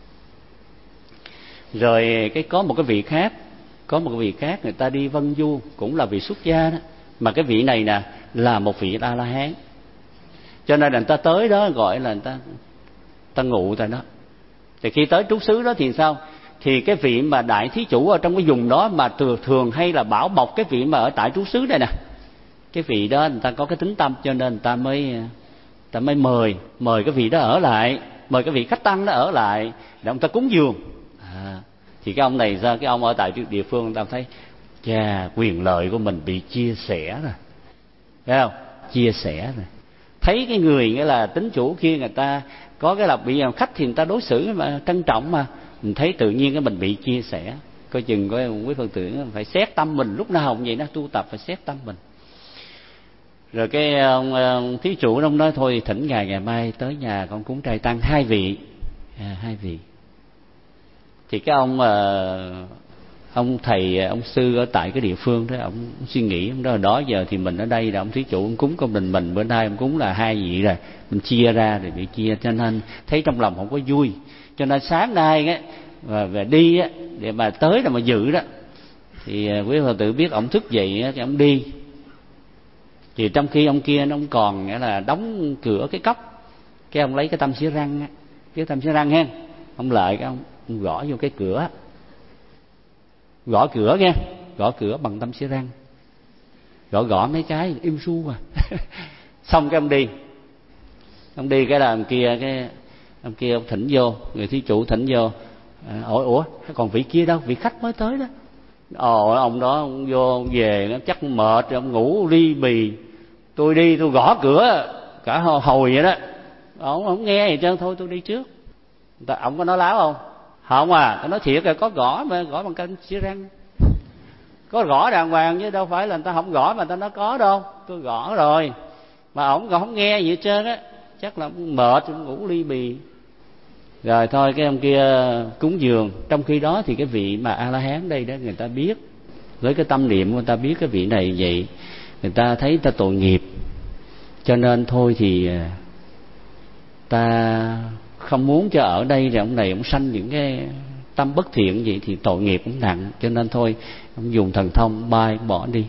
Rồi cái có một cái vị khác, có một cái vị khác người ta đi vân du, cũng là vị xuất gia đó, mà cái vị này nè là một vị A La Hán. Cho nên là người ta tới đó gọi là người ta ta ngụ tại đó. Thì khi tới trú xứ đó thì sao? Thì cái vị mà đại thí chủ ở trong cái vùng đó mà thường thường hay là bảo bọc cái vị mà ở tại trú xứ đây nè, cái vị đó người ta có cái tính tâm, cho nên người ta mới người ta mới mời mời cái vị đó ở lại, mời cái vị khách tăng đó ở lại để ông ta cúng dường. À, thì cái ông này sao? Cái ông ở tại địa phương người ta thấy chà, quyền lợi của mình bị chia sẻ rồi, thấy không? Chia sẻ rồi. Thấy cái người nghĩa là tính chủ kia người ta có cái là bị khách thì người ta đối xử mà trân trọng, mà mình thấy tự nhiên cái mình bị chia sẻ. Coi chừng có quý Phật tử phải xét tâm mình, lúc nào cũng vậy đó, tu tập phải xét tâm mình. Rồi cái ông, ông thí chủ ông nói thôi thỉnh ngài ngày mai tới nhà con cúng trai tăng hai vị, à, hai vị. Thì cái ông uh, ông thầy ông sư ở tại cái địa phương đó, ông suy nghĩ ông đó đó giờ thì mình ở đây là ông thí chủ ông cúng công đình mình, bữa nay ông cúng là hai vị rồi, mình chia ra rồi bị chia, cho nên thấy trong lòng không có vui. Cho nên sáng nay á và về đi á, để mà tới là mà dự đó, thì quý Phật tử biết ông thức dậy á, thì ông đi, thì trong khi ông kia nó ông còn nghĩa là đóng cửa cái cốc, cái ông lấy cái tăm xỉa răng á, cái tăm xỉa răng ha, ông lại cái ông, ông gõ vô cái cửa, gõ cửa nghe, gõ cửa bằng tăm xỉa răng, gõ gõ mấy cái im su à. Xong cái ông đi, ông đi cái là ông kia cái ông kia ông thỉnh vô, người thí chủ thỉnh vô, à, ủa ủa còn vị kia đâu, vị khách mới tới đó. Ồ, ông đó ông vô ông về nó chắc mệt rồi, ông ngủ ly bì, tôi đi tôi gõ cửa cả hồi vậy đó, ông không nghe gì trơn, thôi tôi đi trước. Ông có nói láo không? Không à, tôi nói thiệt là có gõ mà, gõ bằng canh xỉa răng, có gõ đàng hoàng chứ đâu phải là người ta không gõ mà người ta nói có đâu, tôi gõ rồi mà ổng còn không nghe gì hết trơn á, chắc là mệt ngủ ly bì. Rồi thôi cái ông kia cúng dường, trong khi đó thì cái vị mà A La Hán đây đó, người ta biết với cái tâm niệm của người ta biết cái vị này vậy, người ta thấy ta tội nghiệp, cho nên thôi thì ta không muốn cho ở đây rồi ông này ông sanh những cái tâm bất thiện vậy thì tội nghiệp cũng nặng, cho nên thôi ông dùng thần thông bay bỏ đi.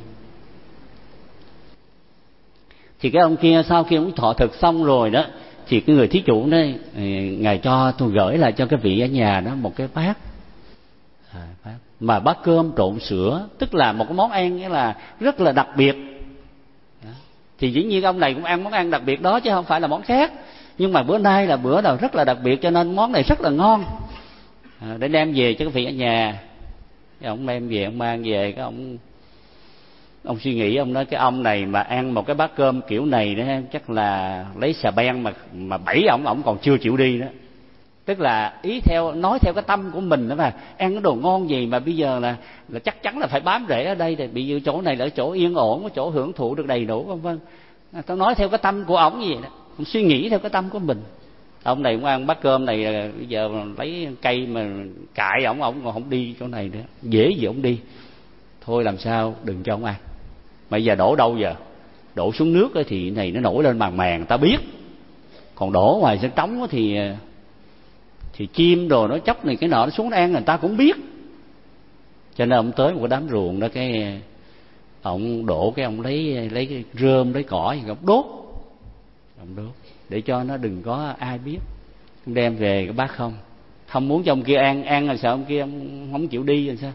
Thì cái ông kia sau khi ông thọ thực xong rồi đó, thì cái người thí chủ đấy, ngài cho tôi gửi lại cho cái vị ở nhà đó một cái bát, à, bát mà bát cơm trộn sữa, tức là một cái món ăn nghĩa là rất là đặc biệt. Đó. Thì dĩ nhiên ông này cũng ăn món ăn đặc biệt đó chứ không phải là món khác, nhưng mà bữa nay là bữa nào rất là đặc biệt cho nên món này rất là ngon, à, để đem về cho cái vị ở nhà. Cái ông đem về, ông mang về, cái ông ông suy nghĩ, ông nói cái ông này mà ăn một cái bát cơm kiểu này đó chắc là lấy xà beng mà mà bảy ổng ổng còn chưa chịu đi đó. Tức là ý theo nói theo cái tâm của mình đó, mà ăn cái đồ ngon gì mà bây giờ là là chắc chắn là phải bám rễ ở đây, thì bị như chỗ này là chỗ yên ổn, cái chỗ hưởng thụ được đầy đủ vân vân. À, tao nói theo cái tâm của ổng gì đó, ông suy nghĩ theo cái tâm của mình. Ông này cũng ăn bát cơm này, bây giờ lấy cây mà cạy ổng, ổng còn không đi chỗ này nữa, dễ gì ổng đi. Thôi làm sao đừng cho ông ăn. Mà giờ đổ đâu giờ? Đổ xuống nước thì này nó nổi lên màn màn ta biết, còn đổ ngoài sân trống thì thì chim đồ nó chóc này cái nọ nó xuống nó ăn người ta cũng biết. Cho nên ông tới một cái đám ruộng đó, cái ông đổ, cái ông lấy lấy cái rơm lấy cỏ thì ông đốt, ông đốt để cho nó đừng có ai biết. Ông đem về cái bát không, không muốn cho ông kia ăn, ăn là sợ ông kia ông không chịu đi rồi sao.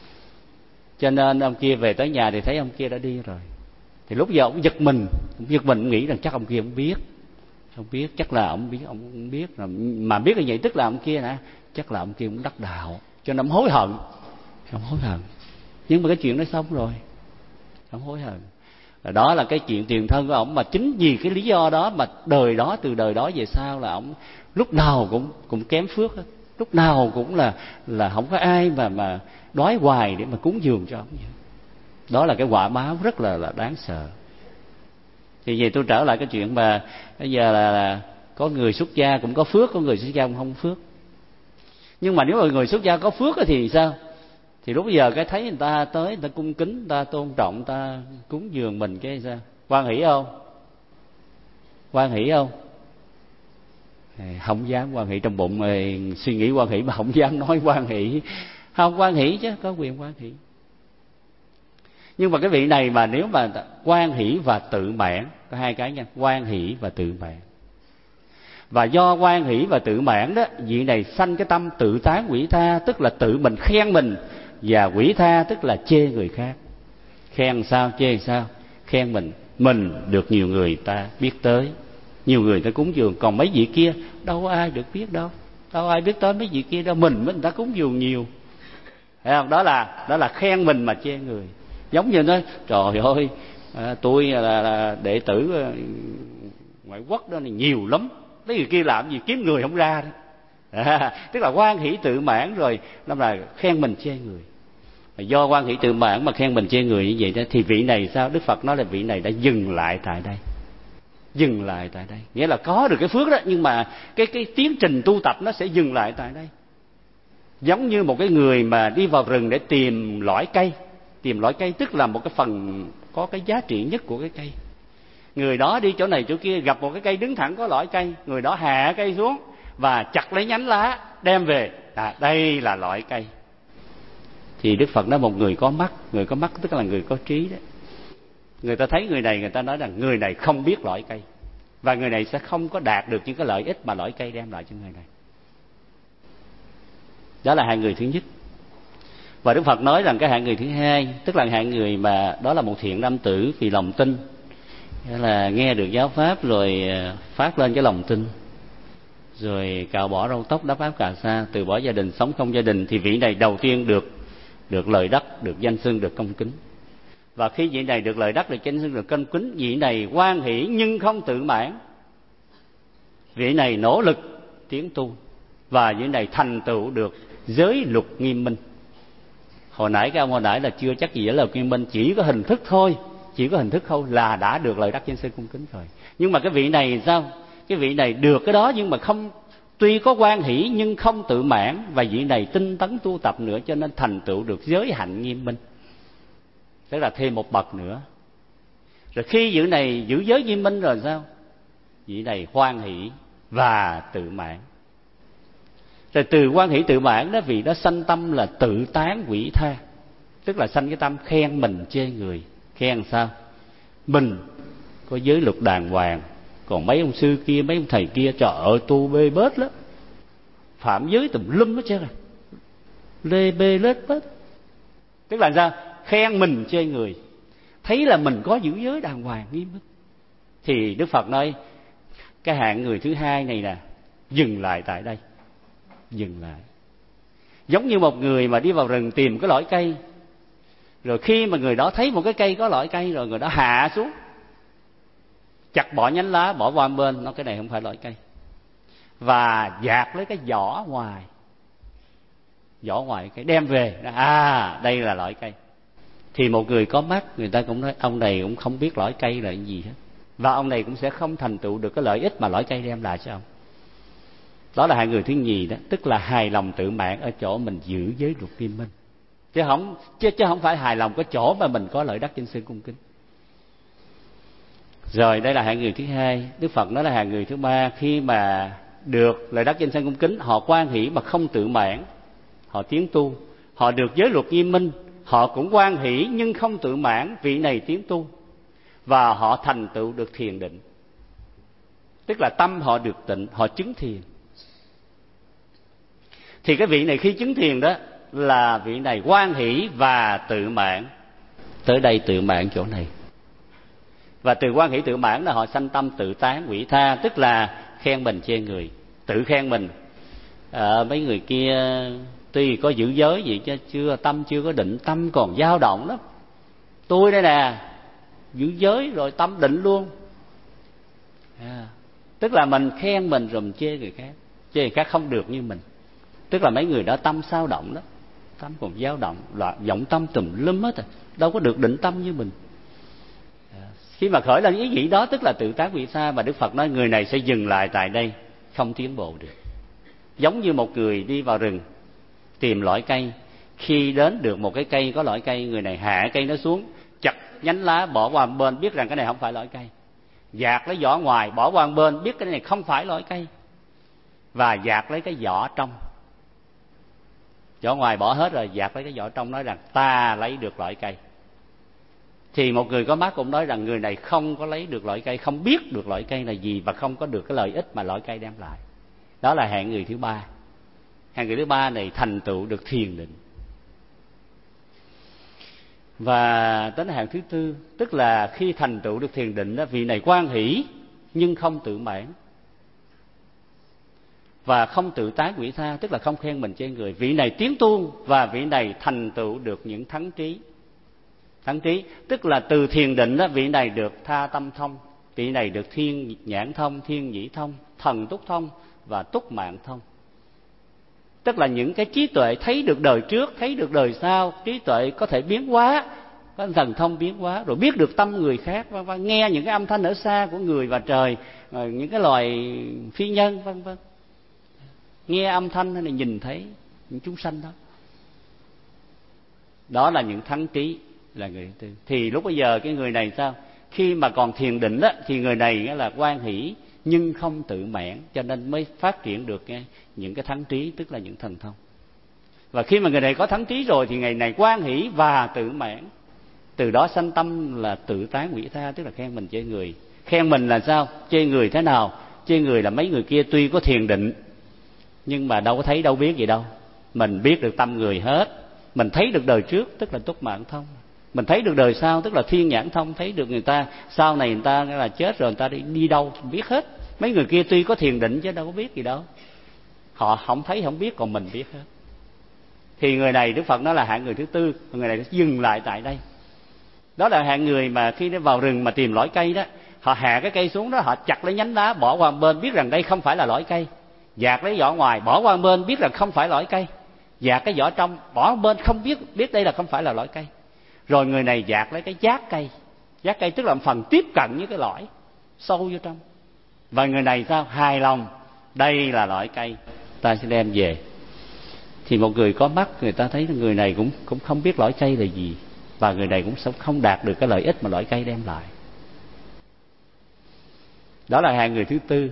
Cho nên ông kia về tới nhà thì thấy ông kia đã đi rồi. Thì lúc giờ ông giật mình, ông giật mình ông nghĩ rằng chắc ông kia ông biết, không biết chắc là ông biết, ông không biết rồi. Mà biết như vậy tức là ông kia nè, chắc là ông kia cũng đắc đạo, cho nên ông hối hận, ông hối hận. Nhưng mà cái chuyện đó xong rồi, ông hối hận. Đó là cái chuyện tiền thân của ông, mà chính vì cái lý do đó mà đời đó, từ đời đó về sau là ông lúc nào cũng cũng kém phước hết, lúc nào cũng là là không có ai mà mà đói hoài để mà cúng dường cho ông. Đó là cái quả báo rất là là đáng sợ. Thì về tôi trở lại cái chuyện mà bây giờ là, là có người xuất gia cũng có phước, có người xuất gia cũng không phước. Nhưng mà nếu mà người xuất gia có phước thì sao? Thì lúc bây giờ cái thấy người ta tới, người ta cung kính, người ta tôn trọng, người ta cúng dường mình cái sao? Hoan hỷ không? Hoan hỷ không? Không dám hoan hỷ, trong bụng rồi suy nghĩ hoan hỷ mà không dám nói hoan hỷ. Không hoan hỷ chứ, có quyền hoan hỷ. Nhưng mà cái vị này mà nếu mà hoan hỷ và tự mãn, có hai cái nha, hoan hỷ và tự mãn. Và do hoan hỷ và tự mãn đó, vị này sanh cái tâm tự tán quỷ tha, tức là tự mình khen mình, và quỷ tha tức là chê người khác. Khen sao, chê sao? Khen mình, mình được nhiều người ta biết tới, nhiều người ta cúng dường, còn mấy vị kia đâu có ai được biết đâu, đâu ai biết tới mấy vị kia đâu, mình mới người ta cúng dường nhiều. Thấy không? Đó là đó là khen mình mà chê người. Giống như nói trời ơi, à, tôi là, là đệ tử ngoại quốc đó này nhiều lắm, mấy người kia làm gì kiếm người không ra đó. À, tức là hoan hỷ tự mãn rồi, đó là khen mình chê người. Do hoan hỷ tự mãn mà khen mình chê người như vậy đó, thì vị này sao? Đức Phật nói là vị này đã dừng lại tại đây, dừng lại tại đây, nghĩa là có được cái phước đó, nhưng mà cái cái tiến trình tu tập nó sẽ dừng lại tại đây. Giống như một cái người mà đi vào rừng để tìm lõi cây. Tìm lõi cây tức là một cái phần có cái giá trị nhất của cái cây. Người đó đi chỗ này chỗ kia gặp một cái cây đứng thẳng có lõi cây, người đó hạ cây xuống và chặt lấy nhánh lá đem về. À, đây là lõi cây. Thì Đức Phật nói một người có mắt, người có mắt tức là người có trí đó. Người ta thấy người này, người ta nói rằng người này không biết lõi cây, và người này sẽ không có đạt được những cái lợi ích mà lõi cây đem lại cho người này. Đó là hạng người thứ nhất. Và Đức Phật nói rằng cái hạng người thứ hai, tức là hạng người mà đó là một thiện nam tử vì lòng tin, là nghe được giáo pháp rồi phát lên cái lòng tin, rồi cạo bỏ râu tóc, đắp áo cà sa, từ bỏ gia đình, sống không gia đình, thì vị này đầu tiên được được lợi đắc, được danh xưng, được công kính. Và khi vị này được lợi đắc, được danh xưng, được công kính, vị này hoan hỷ nhưng không tự mãn. Vị này nỗ lực tiến tu, và vị này thành tựu được giới luật nghiêm minh. Hồi nãy cái ông hồi nãy là chưa chắc gì là luật nghiêm minh, chỉ có hình thức thôi, chỉ có hình thức thôi là đã được lợi đắc danh xưng cung kính rồi. Nhưng mà cái vị này sao? Cái vị này được cái đó nhưng mà không, tuy có hoan hỷ nhưng không tự mãn, và vị này tinh tấn tu tập nữa, cho nên thành tựu được giới hạnh nghiêm minh, tức là thêm một bậc nữa. Rồi khi vị này giữ giới nghiêm minh rồi sao? Vị này hoan hỷ và tự mãn. Rồi từ hoan hỷ tự mãn đó, vị đó sanh tâm là tự tán quỷ tha, tức là sanh cái tâm khen mình chê người. Khen sao? Mình có giới luật đàng hoàng, còn mấy ông sư kia, mấy ông thầy kia, trời ơi tu bê bết lắm, phạm giới tùm lum hết trơn rồi, lê bê lết bết. Tức là sao? Khen mình chê người, thấy là mình có giữ giới đàng hoàng nghiêm minh. Thì Đức Phật nói cái hạng người thứ hai này nè, dừng lại tại đây. Dừng lại. Giống như một người mà đi vào rừng tìm cái lõi cây, rồi khi mà người đó thấy một cái cây có lõi cây, rồi người đó hạ xuống, chặt bỏ nhánh lá, bỏ qua bên, nó cái này không phải lõi cây, và dạt lấy cái vỏ ngoài, vỏ ngoài cái đem về, à đây là lõi cây. Thì một người có mắt, người ta cũng nói ông này cũng không biết lõi cây là cái gì hết, và ông này cũng sẽ không thành tựu được cái lợi ích mà lõi cây đem lại cho ông. Đó là hai người thứ nhì đó, tức là hài lòng tự mãn ở chỗ mình giữ giới luật nghiêm minh, chứ không chứ, chứ không phải hài lòng cái chỗ mà mình có lợi đắc danh xưng cung kính. Rồi đây là hạng người thứ hai. Đức Phật nói là hạng người thứ ba, khi mà được lợi đắc danh xưng cung kính, họ hoan hỷ mà không tự mãn, họ tiến tu, họ được giới luật nghiêm minh, họ cũng hoan hỷ nhưng không tự mãn, vị này tiến tu, và họ thành tựu được thiền định, tức là tâm họ được tịnh, họ chứng thiền. Thì cái vị này khi chứng thiền đó là vị này hoan hỷ và tự mãn. Tới đây tự mãn chỗ này. Và từ hoan hỷ tự mãn là họ sanh tâm tự tán quỷ tha, tức là khen mình chê người, tự khen mình. À, mấy người kia tuy có giữ giới gì chứ chưa tâm chưa có định, tâm còn dao động lắm. Tôi đây nè, giữ giới rồi tâm định luôn. À, tức là mình khen mình rồi mình chê người khác, chê người khác không được như mình. Tức là mấy người đó tâm sao động đó, tâm còn dao động, loạn vọng tâm tùm lum hết rồi, đâu có được định tâm như mình. À, khi mà khởi lên ý nghĩ đó tức là tự tán quỷ tha, và Đức Phật nói người này sẽ dừng lại tại đây, không tiến bộ được. Giống như một người đi vào rừng tìm lõi cây, khi đến được một cái cây có lõi cây, người này hạ cây nó xuống, chặt nhánh lá bỏ qua một bên, biết rằng cái này không phải lõi cây, dạt lấy vỏ ngoài bỏ qua một bên, biết cái này không phải lõi cây, và dạt lấy cái vỏ trong. Vỏ ngoài bỏ hết rồi, dạt lấy cái vỏ trong, nói rằng ta lấy được lõi cây. Thì một người có mắt cũng nói rằng người này không có lấy được lõi cây, không biết được lõi cây là gì, và không có được cái lợi ích mà lõi cây đem lại. Đó là hạng người thứ ba. Hạng người thứ ba này thành tựu được thiền định. Và đến hạng thứ tư, tức là khi thành tựu được thiền định đó, vị này hoan hỷ nhưng không tự mãn và không tự tán quỷ tha, tức là không khen mình chê người. Vị này tiến tu, và vị này thành tựu được những thắng trí. Thắng trí tức là từ thiền định đó, vị này được tha tâm thông, vị này được thiên nhãn thông, thiên nhĩ thông, thần túc thông và túc mạng thông. Tức là những cái trí tuệ thấy được đời trước, thấy được đời sau, trí tuệ có thể biến hóa, có thần thông biến hóa, rồi biết được tâm người khác, vân vân, nghe những cái âm thanh ở xa của người và trời, những cái loài phi nhân, vân vân, nghe âm thanh hay là nhìn thấy, những chúng sanh đó. Đó là những thắng trí, là người thứ tư. Thì lúc bây giờ cái người này sao? Khi mà còn thiền định đó, thì người này là hoan hỷ nhưng không tự mãn, cho nên mới phát triển được cái, những cái thắng trí, tức là những thần thông. Và khi mà người này có thắng trí rồi thì người này hoan hỷ và tự mãn. Từ đó sanh tâm là tự tán quỷ tha, tức là khen mình chê người. Khen mình là sao? Chê người thế nào? Chê người là mấy người kia tuy có thiền định nhưng mà đâu có thấy đâu biết gì đâu. Mình biết được tâm người hết. Mình thấy được đời trước, tức là túc mạng thông. Mình thấy được đời sau, tức là thiên nhãn thông. Thấy được người ta sau này người ta là chết rồi, người ta đi, đi đâu biết hết. Mấy người kia tuy có thiền định chứ đâu có biết gì đâu. Họ không thấy không biết, còn mình biết hết. Thì người này Đức Phật nói là hạng người thứ tư. Người này dừng lại tại đây. Đó là hạng người mà khi nó vào rừng mà tìm lõi cây đó, họ hạ cái cây xuống đó, họ chặt lấy nhánh đá bỏ qua một bên, biết rằng đây không phải là lõi cây. Dạt lấy vỏ ngoài bỏ qua một bên, biết rằng không phải lõi cây. Dạt cái vỏ trong bỏ một bên, không biết biết đây là không phải là lõi cây. Rồi người này dạt lấy cái giác cây. Giác cây tức là phần tiếp cận với cái lõi, sâu vô trong. Và người này sao? Hài lòng, đây là lõi cây, ta sẽ đem về. Thì một người có mắt, người ta thấy người này cũng cũng không biết lõi cây là gì, và người này cũng không đạt được cái lợi ích mà lõi cây đem lại. Đó là hạng người thứ tư.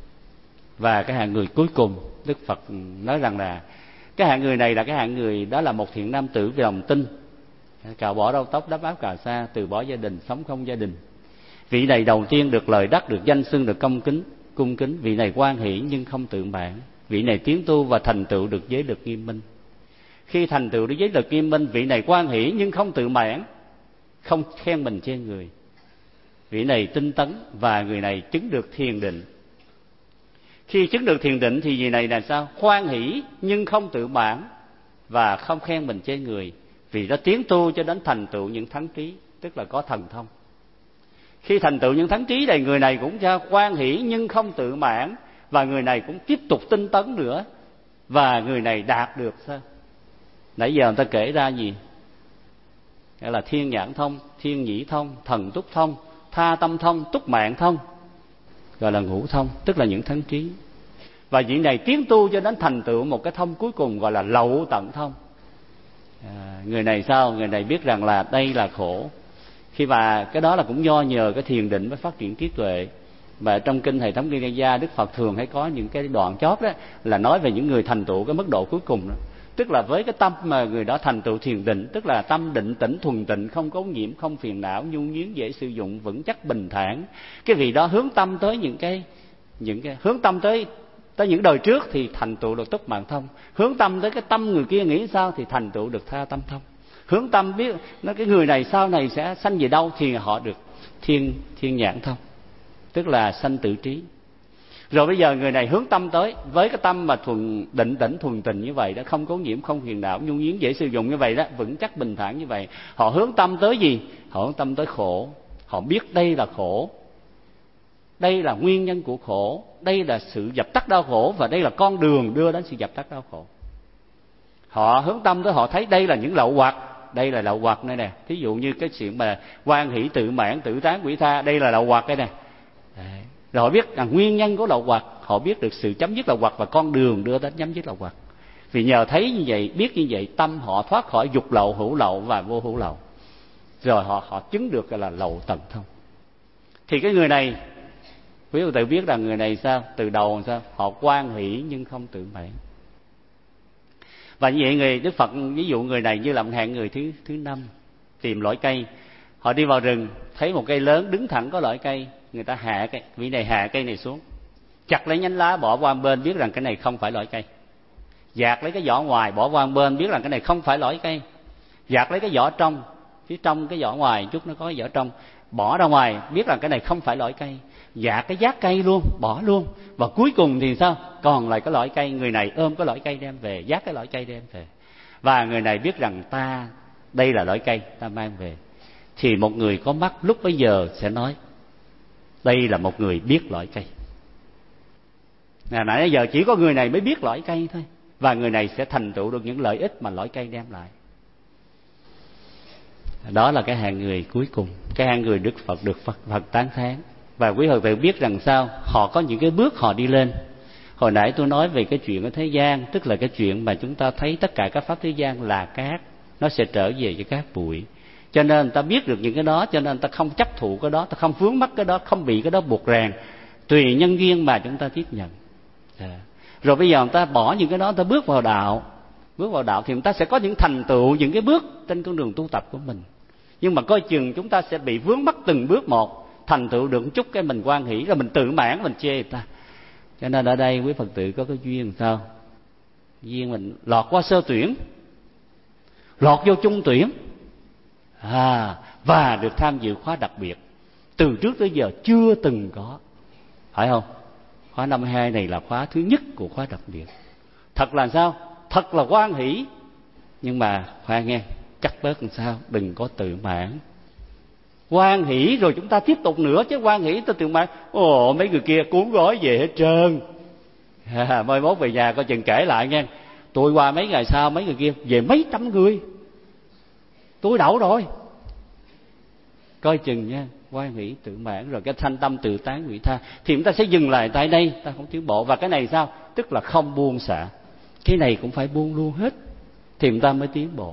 Và cái hạng người cuối cùng, Đức Phật nói rằng là cái hạng người này là cái hạng người, đó là một thiện nam tử về lòng tin, cạo bỏ râu tóc, đắp áo cà sa, từ bỏ gia đình, sống không gia đình. Vị này đầu tiên được lời đắc, được danh xưng, được công kính, cung kính. Vị này hoan hỷ nhưng không tự mãn. Vị này tiến tu và thành tựu được giới lực nghiêm minh. Khi thành tựu được giới lực nghiêm minh, vị này hoan hỷ nhưng không tự mãn, không khen mình chê người. Vị này tinh tấn và người này chứng được thiền định. Khi chứng được thiền định thì vị này là sao? Hoan hỷ nhưng không tự mãn và không khen mình chê người. Vì đó tiến tu cho đến thành tựu những thắng trí, tức là có thần thông. Khi thành tựu những thắng trí này, người này cũng ra hoan hỷ nhưng không tự mãn, và người này cũng tiếp tục tinh tấn nữa, và người này đạt được sao? Nãy giờ người ta kể ra gì? Nghĩa là thiên nhãn thông, thiên nhĩ thông, thần túc thông, tha tâm thông, túc mạng thông, gọi là ngũ thông, tức là những thắng trí. Và vị này tiến tu cho đến thành tựu một cái thông cuối cùng, gọi là lậu tận thông. À, người này sao? Người này biết rằng là đây là khổ. Khi mà cái đó là cũng do nhờ cái thiền định mới phát triển trí tuệ. Và trong kinh Hệ thống Kinh Gia, Đức Phật thường hay có những cái đoạn chót đó là nói về những người thành tựu cái mức độ cuối cùng đó. Tức là với cái tâm mà người đó thành tựu thiền định, tức là tâm định tĩnh thuần tịnh, không có nhiễm, không phiền não, nhu nhuyến, dễ sử dụng, vững chắc, bình thản. Cái vị đó hướng tâm tới những cái những cái hướng tâm tới tới những đời trước thì thành tựu được túc mạng thông. Hướng tâm tới cái tâm người kia nghĩ sao thì thành tựu được tha tâm thông. Hướng tâm biết nó cái người này sau này sẽ sanh về đâu thì họ được thiên thiên nhãn thông, tức là sanh tự trí. Rồi bây giờ người này hướng tâm tới với cái tâm mà thuần định tĩnh thuần tình như vậy đó, không có nhiễm, không phiền não, nhu nhuyến, dễ sử dụng như vậy đó, vững chắc, bình thản như vậy. Họ hướng tâm tới gì? Họ hướng tâm tới khổ. Họ biết đây là khổ, đây là nguyên nhân của khổ, đây là sự dập tắt đau khổ, và đây là con đường đưa đến sự dập tắt đau khổ. Họ hướng tâm tới, họ thấy đây là những lậu hoặc, đây là lậu hoặc đây nè. Thí dụ như cái chuyện mà hoan hỷ tự mãn, tự tán quỷ tha, đây là lậu hoặc đây nè. Đấy. Rồi họ biết là nguyên nhân của lậu hoặc, họ biết được sự chấm dứt lậu hoặc và con đường đưa đến chấm dứt lậu hoặc. Vì nhờ thấy như vậy, biết như vậy, tâm họ thoát khỏi dục lậu, hữu lậu và vô hữu lậu. Rồi họ họ chứng được là lậu tận thông. Thì cái người này, quý vị tự biết rằng người này sao? Từ đầu sao? Họ hoan hỷ nhưng không tự mãn. Và như vậy người Đức Phật ví dụ người này như là một hạng người thứ thứ năm, tìm lõi cây. Họ đi vào rừng, thấy một cây lớn đứng thẳng có lõi cây, người ta hạ cây, vị này hạ cây này xuống, chặt lấy nhánh lá bỏ qua một bên, biết rằng cái này không phải lõi cây. Dạt lấy cái vỏ ngoài bỏ qua một bên, biết rằng cái này không phải lõi cây. Dạt lấy cái vỏ trong, phía trong cái vỏ ngoài chút nó có cái vỏ trong, bỏ ra ngoài, biết rằng cái này không phải lõi cây. Dạt cái giác cây luôn, bỏ luôn. Và cuối cùng thì sao? Còn lại cái lõi cây. Người này ôm cái lõi cây đem về, dắt cái lõi cây đem về. Và người này biết rằng ta, đây là lõi cây, ta mang về. Thì một người có mắt lúc bấy giờ sẽ nói, đây là một người biết lõi cây. Nãy nãy giờ chỉ có người này mới biết lõi cây thôi. Và người này sẽ thành tựu được những lợi ích mà lõi cây đem lại. Đó là cái hạng người cuối cùng, cái hạng người Đức Phật được Phật, Phật tán thán. Và quý Phật tử biết rằng sao? Họ có những cái bước họ đi lên. Hồi nãy tôi nói về cái chuyện ở thế gian, tức là cái chuyện mà chúng ta thấy tất cả các pháp thế gian là cát, nó sẽ trở về với cát bụi. Cho nên người ta biết được những cái đó, cho nên người ta không chấp thụ cái đó, ta không vướng mắc cái đó, không bị cái đó buộc ràng, tùy nhân duyên mà chúng ta tiếp nhận. À. Rồi bây giờ người ta bỏ những cái đó, người ta bước vào đạo, bước vào đạo thì người ta sẽ có những thành tựu, những cái bước trên con đường tu tập của mình. Nhưng mà coi chừng chúng ta sẽ bị vướng mắc từng bước một, thành tựu được một chút cái mình hoan hỷ, rồi mình tự mãn, mình chê người ta. Cho nên ở đây quý Phật tử có cái duyên làm sao? Duyên mình lọt qua sơ tuyển, lọt vô trung tuyển, à, và được tham dự khóa đặc biệt, từ trước tới giờ chưa từng có, phải không? Khóa năm mươi hai này là khóa thứ nhất của khóa đặc biệt. Thật là sao? Thật là hoan hỷ. Nhưng mà khoan nghe, chắc bớt làm sao? Đừng có tự mãn. Hoan hỷ rồi chúng ta tiếp tục nữa, chứ hoan hỷ tôi tự mãn, ồ mấy người kia cuốn gói về hết trơn. À, mai mốt về nhà coi chừng kể lại nghe, tôi qua mấy ngày sau mấy người kia về mấy trăm người, tôi đậu rồi. Coi chừng nha, hoan hỷ tự mãn rồi cái thanh tâm tự tán vị tha, thì chúng ta sẽ dừng lại tại đây, ta không tiến bộ. Và cái này sao? Tức là không buông xả. Cái này cũng phải buông luôn hết thì chúng ta mới tiến bộ.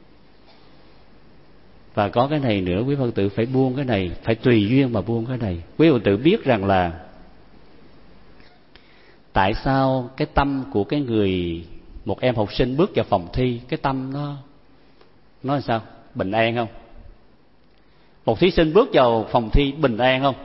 Và có cái này nữa, quý Phật tử phải buông cái này, phải tùy duyên mà buông cái này. Quý Phật tử biết rằng là tại sao cái tâm của cái người, một em học sinh bước vào phòng thi, cái tâm nó nó là sao? Bình an không? Một thí sinh bước vào phòng thi bình an không?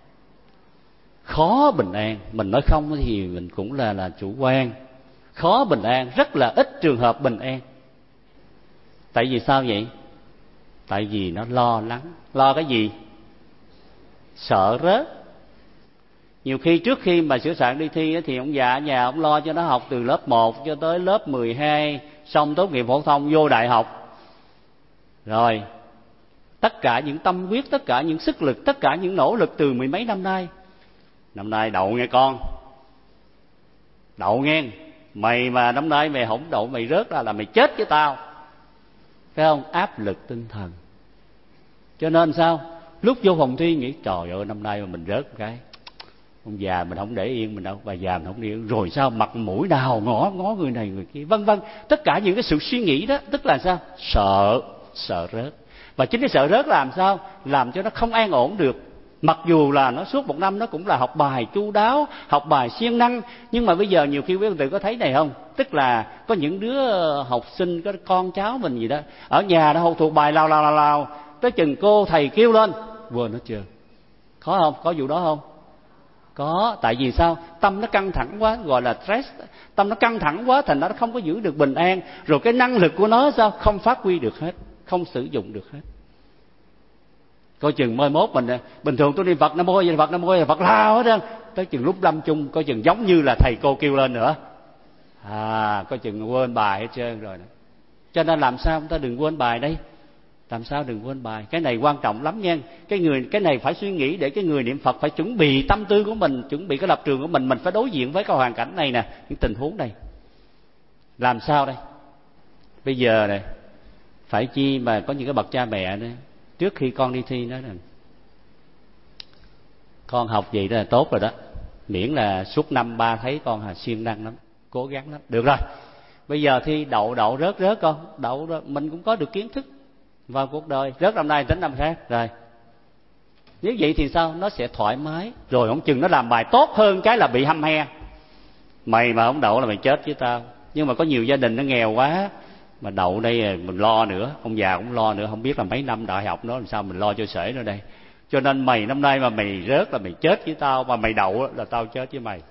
Khó bình an. Mình nói không thì mình cũng là là chủ quan. Khó bình an, rất là ít trường hợp bình an. Tại vì sao vậy? Tại vì nó lo lắng. Lo cái gì? Sợ rớt. Nhiều khi trước khi mà sửa soạn đi thi thì ông già ở nhà ông lo cho nó học từ lớp một cho tới lớp mười hai, xong tốt nghiệp phổ thông vô đại học. Rồi tất cả những tâm huyết, tất cả những sức lực, tất cả những nỗ lực từ mười mấy năm nay, năm nay đậu nghe con, đậu nghe. Mày mà năm nay mày không đậu, mày rớt ra là mày chết với tao, phải không? Áp lực tinh thần. Cho nên sao? Lúc vô phòng thi nghĩ trời ơi năm nay mà mình rớt một cái, ông già mình không để yên mình đâu, bà già mình không để yên, rồi sao mặt mũi đào ngó ngó người này người kia, vân vân. Tất cả những cái sự suy nghĩ đó tức là sao? Sợ, sợ rớt. Và chính cái sợ rớt làm sao? Làm cho nó không an ổn được. Mặc dù là nó suốt một năm nó cũng là học bài chu đáo, học bài siêng năng, nhưng mà bây giờ nhiều khi quý vị có thấy này không? Tức là có những đứa học sinh, có con cháu mình gì đó, ở nhà nó học thuộc bài lao lao lao lao, tới chừng cô thầy kêu lên quên hết chưa? Có không? Có vụ đó không? Có. Tại vì sao? Tâm nó căng thẳng quá, gọi là stress. Tâm nó căng thẳng quá thành nó không có giữ được bình an, rồi cái năng lực của nó sao? Không phát huy được hết, không sử dụng được hết. Coi chừng mai mốt mình bình thường tôi đi Phật Nam Mô vậy, Phật Nam Mô vậy, Phật lao hết trơn, tới chừng lúc lâm chung coi chừng giống như là thầy cô kêu lên nữa, à coi chừng quên bài hết trơn rồi đó. Cho nên làm sao chúng ta đừng quên bài đây, làm sao đừng quên bài. Cái này quan trọng lắm nha. Cái người cái này phải suy nghĩ để cái người niệm Phật phải chuẩn bị tâm tư của mình, chuẩn bị cái lập trường của mình, mình phải đối diện với cái hoàn cảnh này nè, những tình huống này. Làm sao đây? Bây giờ này phải chi mà có những cái bậc cha mẹ đó, trước khi con đi thi nói rằng con học gì đó là tốt rồi đó, miễn là suốt năm ba thấy con là siêng năng lắm, cố gắng lắm, được rồi. Bây giờ thi đậu đậu rớt rớt con, đậu đó, mình cũng có được kiến thức vào cuộc đời, rớt năm nay tính năm khác rồi. Nếu vậy thì sao? Nó sẽ thoải mái, rồi không chừng nó làm bài tốt hơn cái là bị hăm he. Mày mà không đậu là mày chết với tao. Nhưng mà có nhiều gia đình nó nghèo quá, mà đậu đây mình lo nữa, ông già cũng lo nữa, không biết là mấy năm đại học nó làm sao mình lo cho sể nữa đây. Cho nên mày năm nay mà mày rớt là mày chết với tao, mà mày đậu là tao chết với mày.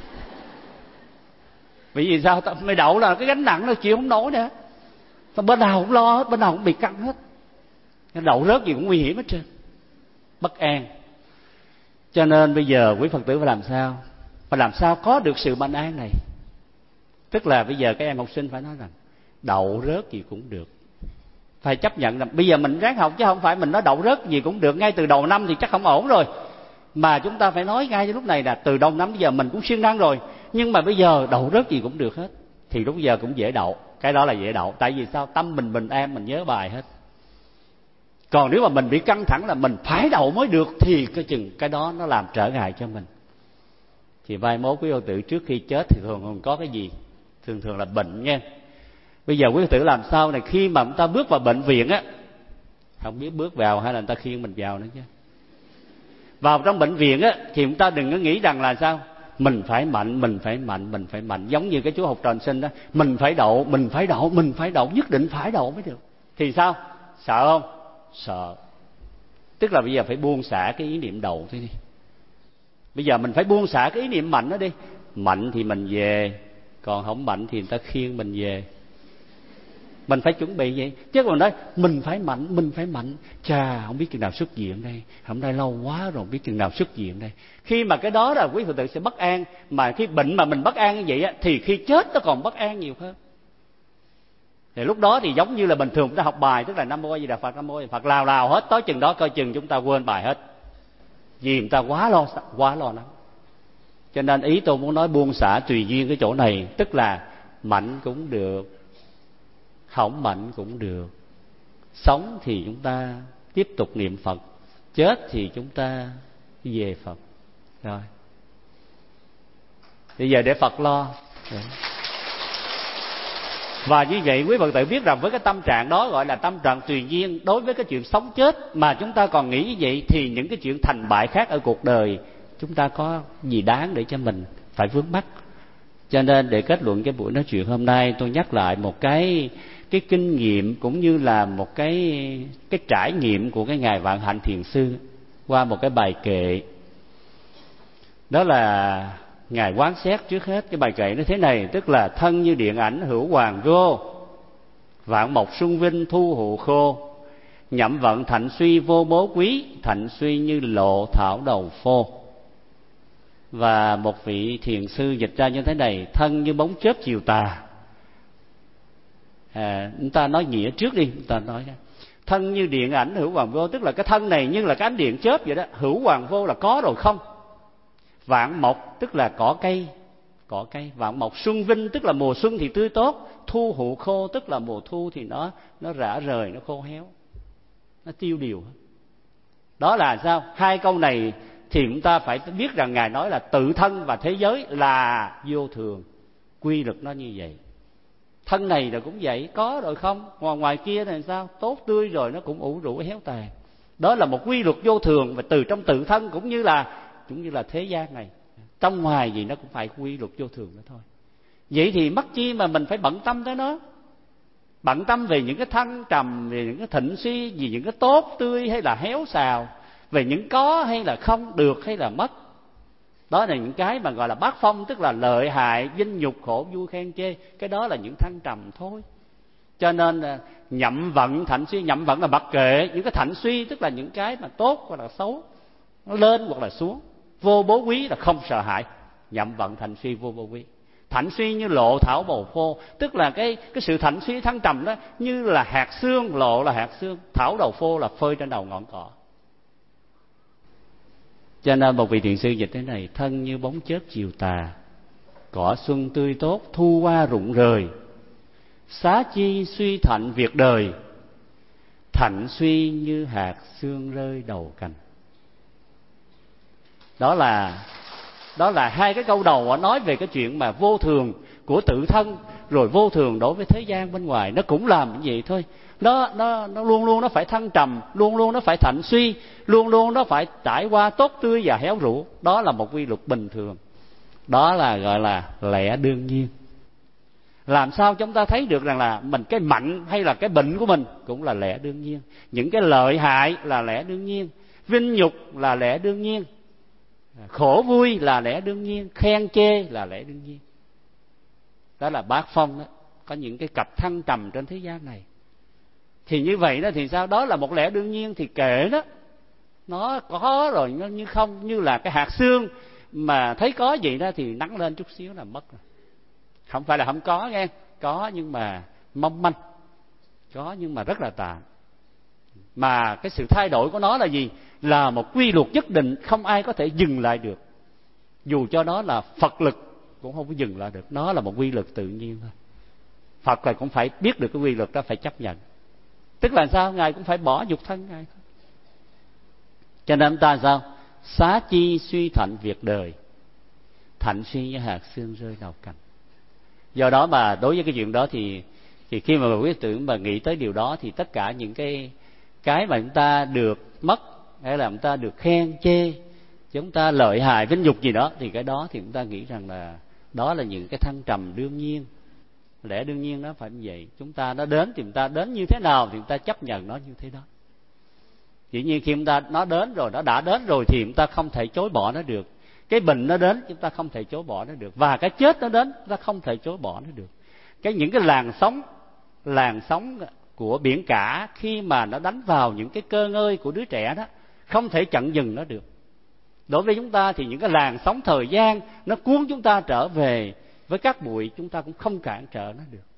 Vì vì sao? Mày đậu là cái gánh nặng nó chịu không nổi nữa, tao bên nào cũng lo hết, bên nào cũng bị căng hết. Đậu rớt gì cũng nguy hiểm hết trơn, bất an. Cho nên bây giờ quý Phật tử phải làm sao? Phải làm sao có được sự bình an này? Tức là bây giờ các em học sinh phải nói rằng đậu rớt gì cũng được, phải chấp nhận là bây giờ mình ráng học, chứ không phải mình nói đậu rớt gì cũng được ngay từ đầu năm thì chắc không ổn rồi. Mà chúng ta phải nói ngay lúc này là từ đầu năm bây giờ mình cũng siêng năng rồi, nhưng mà bây giờ đậu rớt gì cũng được hết, thì lúc bây giờ cũng dễ đậu. Cái đó là dễ đậu, tại vì sao? Tâm mình bình an, mình nhớ bài hết. Còn nếu mà mình bị căng thẳng là mình phải đậu mới được thì cái chừng cái đó nó làm trở ngại cho mình. Thì mai mốt quý Phật tử trước khi chết thì thường thường có cái gì? Thường thường là bệnh nha. Bây giờ quý Phật tử làm sao này khi mà người ta bước vào bệnh viện á, không biết bước vào hay là người ta khiêng mình vào nữa chứ. Vào trong bệnh viện á thì chúng ta đừng có nghĩ rằng là sao? Mình phải mạnh, mình phải mạnh, mình phải mạnh. Giống như cái chú học trò sinh đó, mình phải đậu, mình phải đậu, mình phải đậu, nhất định phải đậu mới được. Thì sao? Sợ không? Sợ. Tức là bây giờ phải buông xả cái ý niệm đậu thế đi. Bây giờ mình phải buông xả cái ý niệm mạnh đó đi. Mạnh thì mình về, còn không mạnh thì người ta khiêng mình về. Mình phải chuẩn bị vậy. Chứ còn nói mình phải mạnh, mình phải mạnh. Chà, không biết chừng nào xuất viện đây. Hôm nay lâu quá rồi, không biết chừng nào xuất viện đây. Khi mà cái đó là quý Phật tử sẽ bất an. Mà khi bệnh mà mình bất an như vậy á, thì khi chết nó còn bất an nhiều hơn. Thì lúc đó thì giống như là bình thường chúng ta học bài, tức là Nam Mô A Di Đà Phật, Nam Mô A Di Đà Phật, lào lào hết, tới chừng đó coi chừng chúng ta quên bài hết. Vì người ta quá lo quá lo lắng. Cho nên ý tôi muốn nói buông xả tùy duyên cái chỗ này, tức là mạnh cũng được, không mạnh cũng được. Sống thì chúng ta tiếp tục niệm Phật, chết thì chúng ta về Phật. Rồi. Bây giờ để Phật lo. Rồi. Và như vậy quý Phật tử biết rằng với cái tâm trạng đó gọi là tâm trạng tùy duyên. Đối với cái chuyện sống chết mà chúng ta còn nghĩ như vậy thì những cái chuyện thành bại khác ở cuộc đời chúng ta có gì đáng để cho mình phải vướng mắc. Cho nên để kết luận cái buổi nói chuyện hôm nay, tôi nhắc lại một cái cái kinh nghiệm cũng như là một cái cái trải nghiệm của cái ngài Vạn Hạnh Thiền Sư qua một cái bài kệ. Đó là ngài quán xét trước hết cái bài kệ nó thế này, tức là thân như điện ảnh hữu hoàng vô, vạn mộc sung vinh thu hụ khô, nhậm vận thạnh suy vô bố quý, thạnh suy như lộ thảo đầu phô. Và một vị thiền sư dịch ra như thế này, thân như bóng chớp chiều tà. À, chúng ta nói nghĩa trước đi, chúng ta nói thân như điện ảnh hữu hoàng vô, tức là cái thân này như là cái ánh điện chớp vậy đó. Hữu hoàng vô là có rồi không. Vạn mộc tức là cỏ cây, cỏ cây. Vạn mộc xuân vinh tức là mùa xuân thì tươi tốt, thu hụ khô tức là mùa thu thì nó nó rã rời, nó khô héo, nó tiêu điều. Đó là sao? Hai câu này thì chúng ta phải biết rằng ngài nói là tự thân và thế giới là vô thường, quy luật nó như vậy. Thân này là cũng vậy, có rồi không, ngoài ngoài kia này sao, tốt tươi rồi nó cũng ủ rũ héo tàn. Đó là một quy luật vô thường, và từ trong tự thân cũng như là cũng như là thế gian này, trong ngoài gì nó cũng phải quy luật vô thường đó thôi. Vậy thì mắc chi mà mình phải bận tâm tới nó, bận tâm về những cái thăng trầm, về những cái thịnh suy, về những cái tốt tươi hay là héo xào, về những có hay là không, được hay là mất. Đó là những cái mà gọi là bát phong, tức là lợi hại, vinh nhục, khổ vui, khen chê. Cái đó là những thăng trầm thôi. Cho nên nhậm vận thạnh suy, nhậm vận là mặc kệ những cái thạnh suy, tức là những cái mà tốt hoặc là xấu, nó lên hoặc là xuống. Vô bố quý là không sợ hãi, nhậm vận thạnh suy vô bố quý. Thạnh suy như lộ thảo bầu phô, tức là cái cái sự thạnh suy thăng trầm đó như là hạt xương, lộ là hạt xương, thảo đầu phô là phơi trên đầu ngọn cỏ. Cho nên một vị thiền sư dịch thế này, thân như bóng chớp chiều tà, cỏ xuân tươi tốt, thu hoa rụng rời, xá chi suy thạnh việc đời, thạnh suy như hạt sương rơi đầu cành. Đó là đó là hai cái câu đầu nói về cái chuyện mà vô thường của tự thân, rồi vô thường đối với thế gian bên ngoài. Nó cũng làm như vậy thôi. Nó, nó, nó luôn luôn nó phải thăng trầm, luôn luôn nó phải thạnh suy, luôn luôn nó phải trải qua tốt tươi và héo rũ. Đó là một quy luật bình thường. Đó là gọi là lẽ đương nhiên. Làm sao chúng ta thấy được rằng là mình cái mạnh hay là cái bệnh của mình cũng là lẽ đương nhiên. Những cái lợi hại là lẽ đương nhiên, vinh nhục là lẽ đương nhiên, khổ vui là lẽ đương nhiên, khen chê là lẽ đương nhiên. Đó là bát phong đó. Có những cái cặp thăng trầm trên thế gian này. Thì như vậy đó thì sao? Đó là một lẽ đương nhiên thì kệ đó. Nó có rồi nó như không, như là cái hạt xương mà thấy có gì đó thì nắng lên chút xíu là mất rồi. Không phải là không có nghe, có nhưng mà mong manh, có nhưng mà rất là tạm. Mà cái sự thay đổi của nó là gì? Là một quy luật nhất định, không ai có thể dừng lại được. Dù cho nó là Phật lực cũng không có dừng lại được. Nó là một quy luật tự nhiên thôi. Phật là cũng phải biết được cái quy luật đó, phải chấp nhận. Tức là sao? Ngài cũng phải bỏ dục thân Ngài thôi. Cho nên ta sao? Xá chi suy thạnh việc đời, thạnh xuyên như hạt sương rơi đầu cành. Do đó mà đối với cái chuyện đó thì thì khi mà quý tưởng mà nghĩ tới điều đó thì tất cả những cái cái mà chúng ta được mất, hay là chúng ta được khen chê, chúng ta lợi hại vinh nhục gì đó, thì cái đó thì chúng ta nghĩ rằng là đó là những cái thăng trầm đương nhiên, lẽ đương nhiên nó phải như vậy. Chúng ta nó đến thì chúng ta đến như thế nào thì chúng ta chấp nhận nó như thế đó. Dĩ nhiên khi chúng ta nó đến rồi, nó đã đến rồi thì chúng ta không thể chối bỏ nó được. Cái bệnh nó đến chúng ta không thể chối bỏ nó được, và cái chết nó đến chúng ta không thể chối bỏ nó được. Cái những cái làn sóng làn sóng của biển cả khi mà nó đánh vào những cái cơ ngơi của đứa trẻ đó, không thể chặn dừng nó được. Đối với chúng ta thì những cái làn sóng thời gian nó cuốn chúng ta trở về với các bụi, chúng ta cũng không cản trở nó được.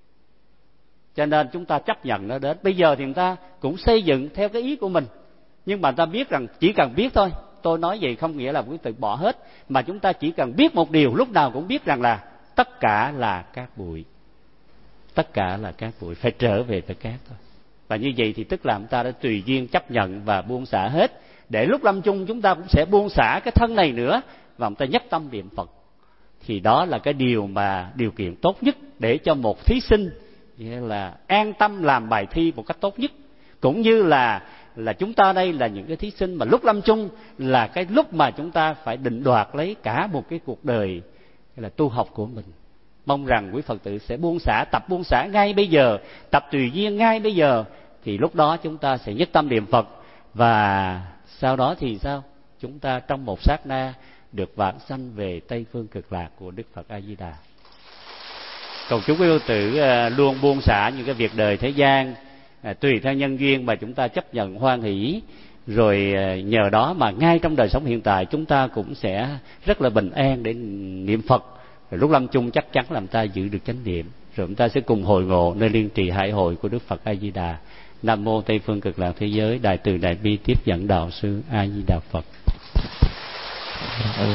Cho nên chúng ta chấp nhận nó đến. Bây giờ thì người ta cũng xây dựng theo cái ý của mình, nhưng mà ta biết rằng chỉ cần biết thôi. Tôi nói vậy không nghĩa là quý từ bỏ hết, mà chúng ta chỉ cần biết một điều, lúc nào cũng biết rằng là tất cả là cát bụi. Tất cả là cát bụi, phải trở về với cát thôi. Và như vậy thì tức là chúng ta đã tùy duyên chấp nhận và buông xả hết, để lúc lâm chung chúng ta cũng sẽ buông xả cái thân này nữa, và chúng ta nhất tâm niệm Phật. Thì đó là cái điều mà điều kiện tốt nhất để cho một thí sinh là an tâm làm bài thi một cách tốt nhất. Cũng như là là chúng ta đây là những cái thí sinh mà lúc lâm chung là cái lúc mà chúng ta phải định đoạt lấy cả một cái cuộc đời là tu học của mình. Mong rằng quý Phật tử sẽ buông xả, tập buông xả ngay bây giờ, tập tùy duyên ngay bây giờ, thì lúc đó chúng ta sẽ nhất tâm niệm Phật. Và sau đó thì sao? Chúng ta trong một sát na được vãng sanh về Tây Phương Cực Lạc của Đức Phật A Di Đà. Cầu chúc quý Phật tử luôn buông xả những cái việc đời thế gian, tùy theo nhân duyên mà chúng ta chấp nhận hoan hỷ, rồi nhờ đó mà ngay trong đời sống hiện tại chúng ta cũng sẽ rất là bình an để niệm Phật. Rồi lúc lâm chung chắc chắn là chúng ta giữ được chánh niệm, rồi chúng ta sẽ cùng hội ngộ nơi liên trì hải hội của Đức Phật A Di Đà. Nam mô Tây Phương Cực Lạc Thế Giới Đại Từ Đại Bi Tiếp Dẫn Đạo Sư A Di Đà Phật. Ừ.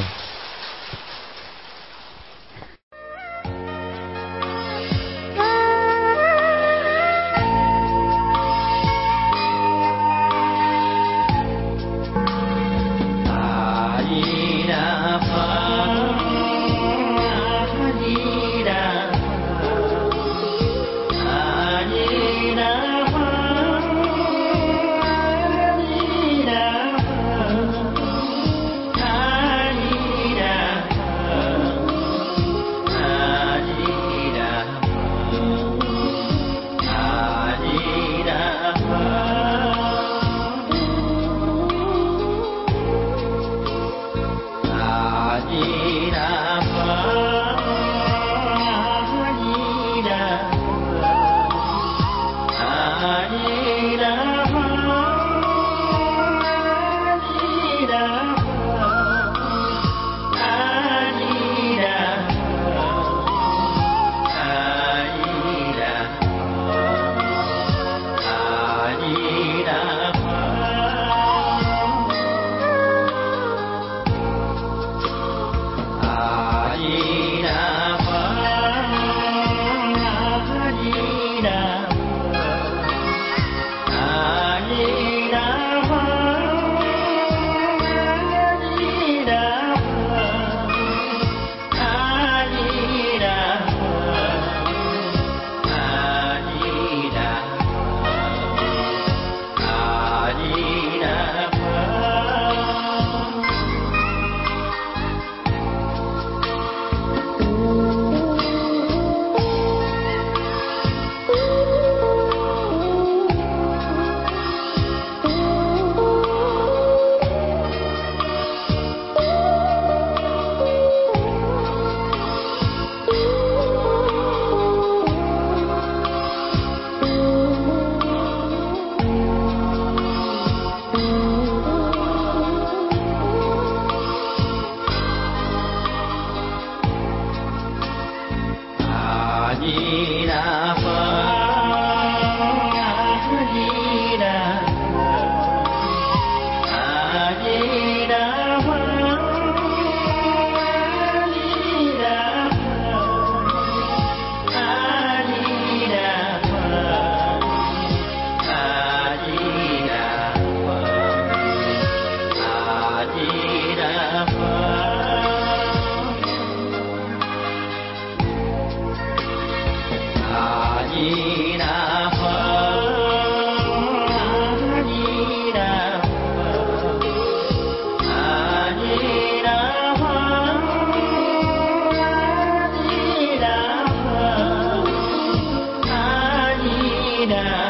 Di Đà Phật, A Di Đà Phật, A Di Đà Phật, A Di Đà Phật, A Di Đà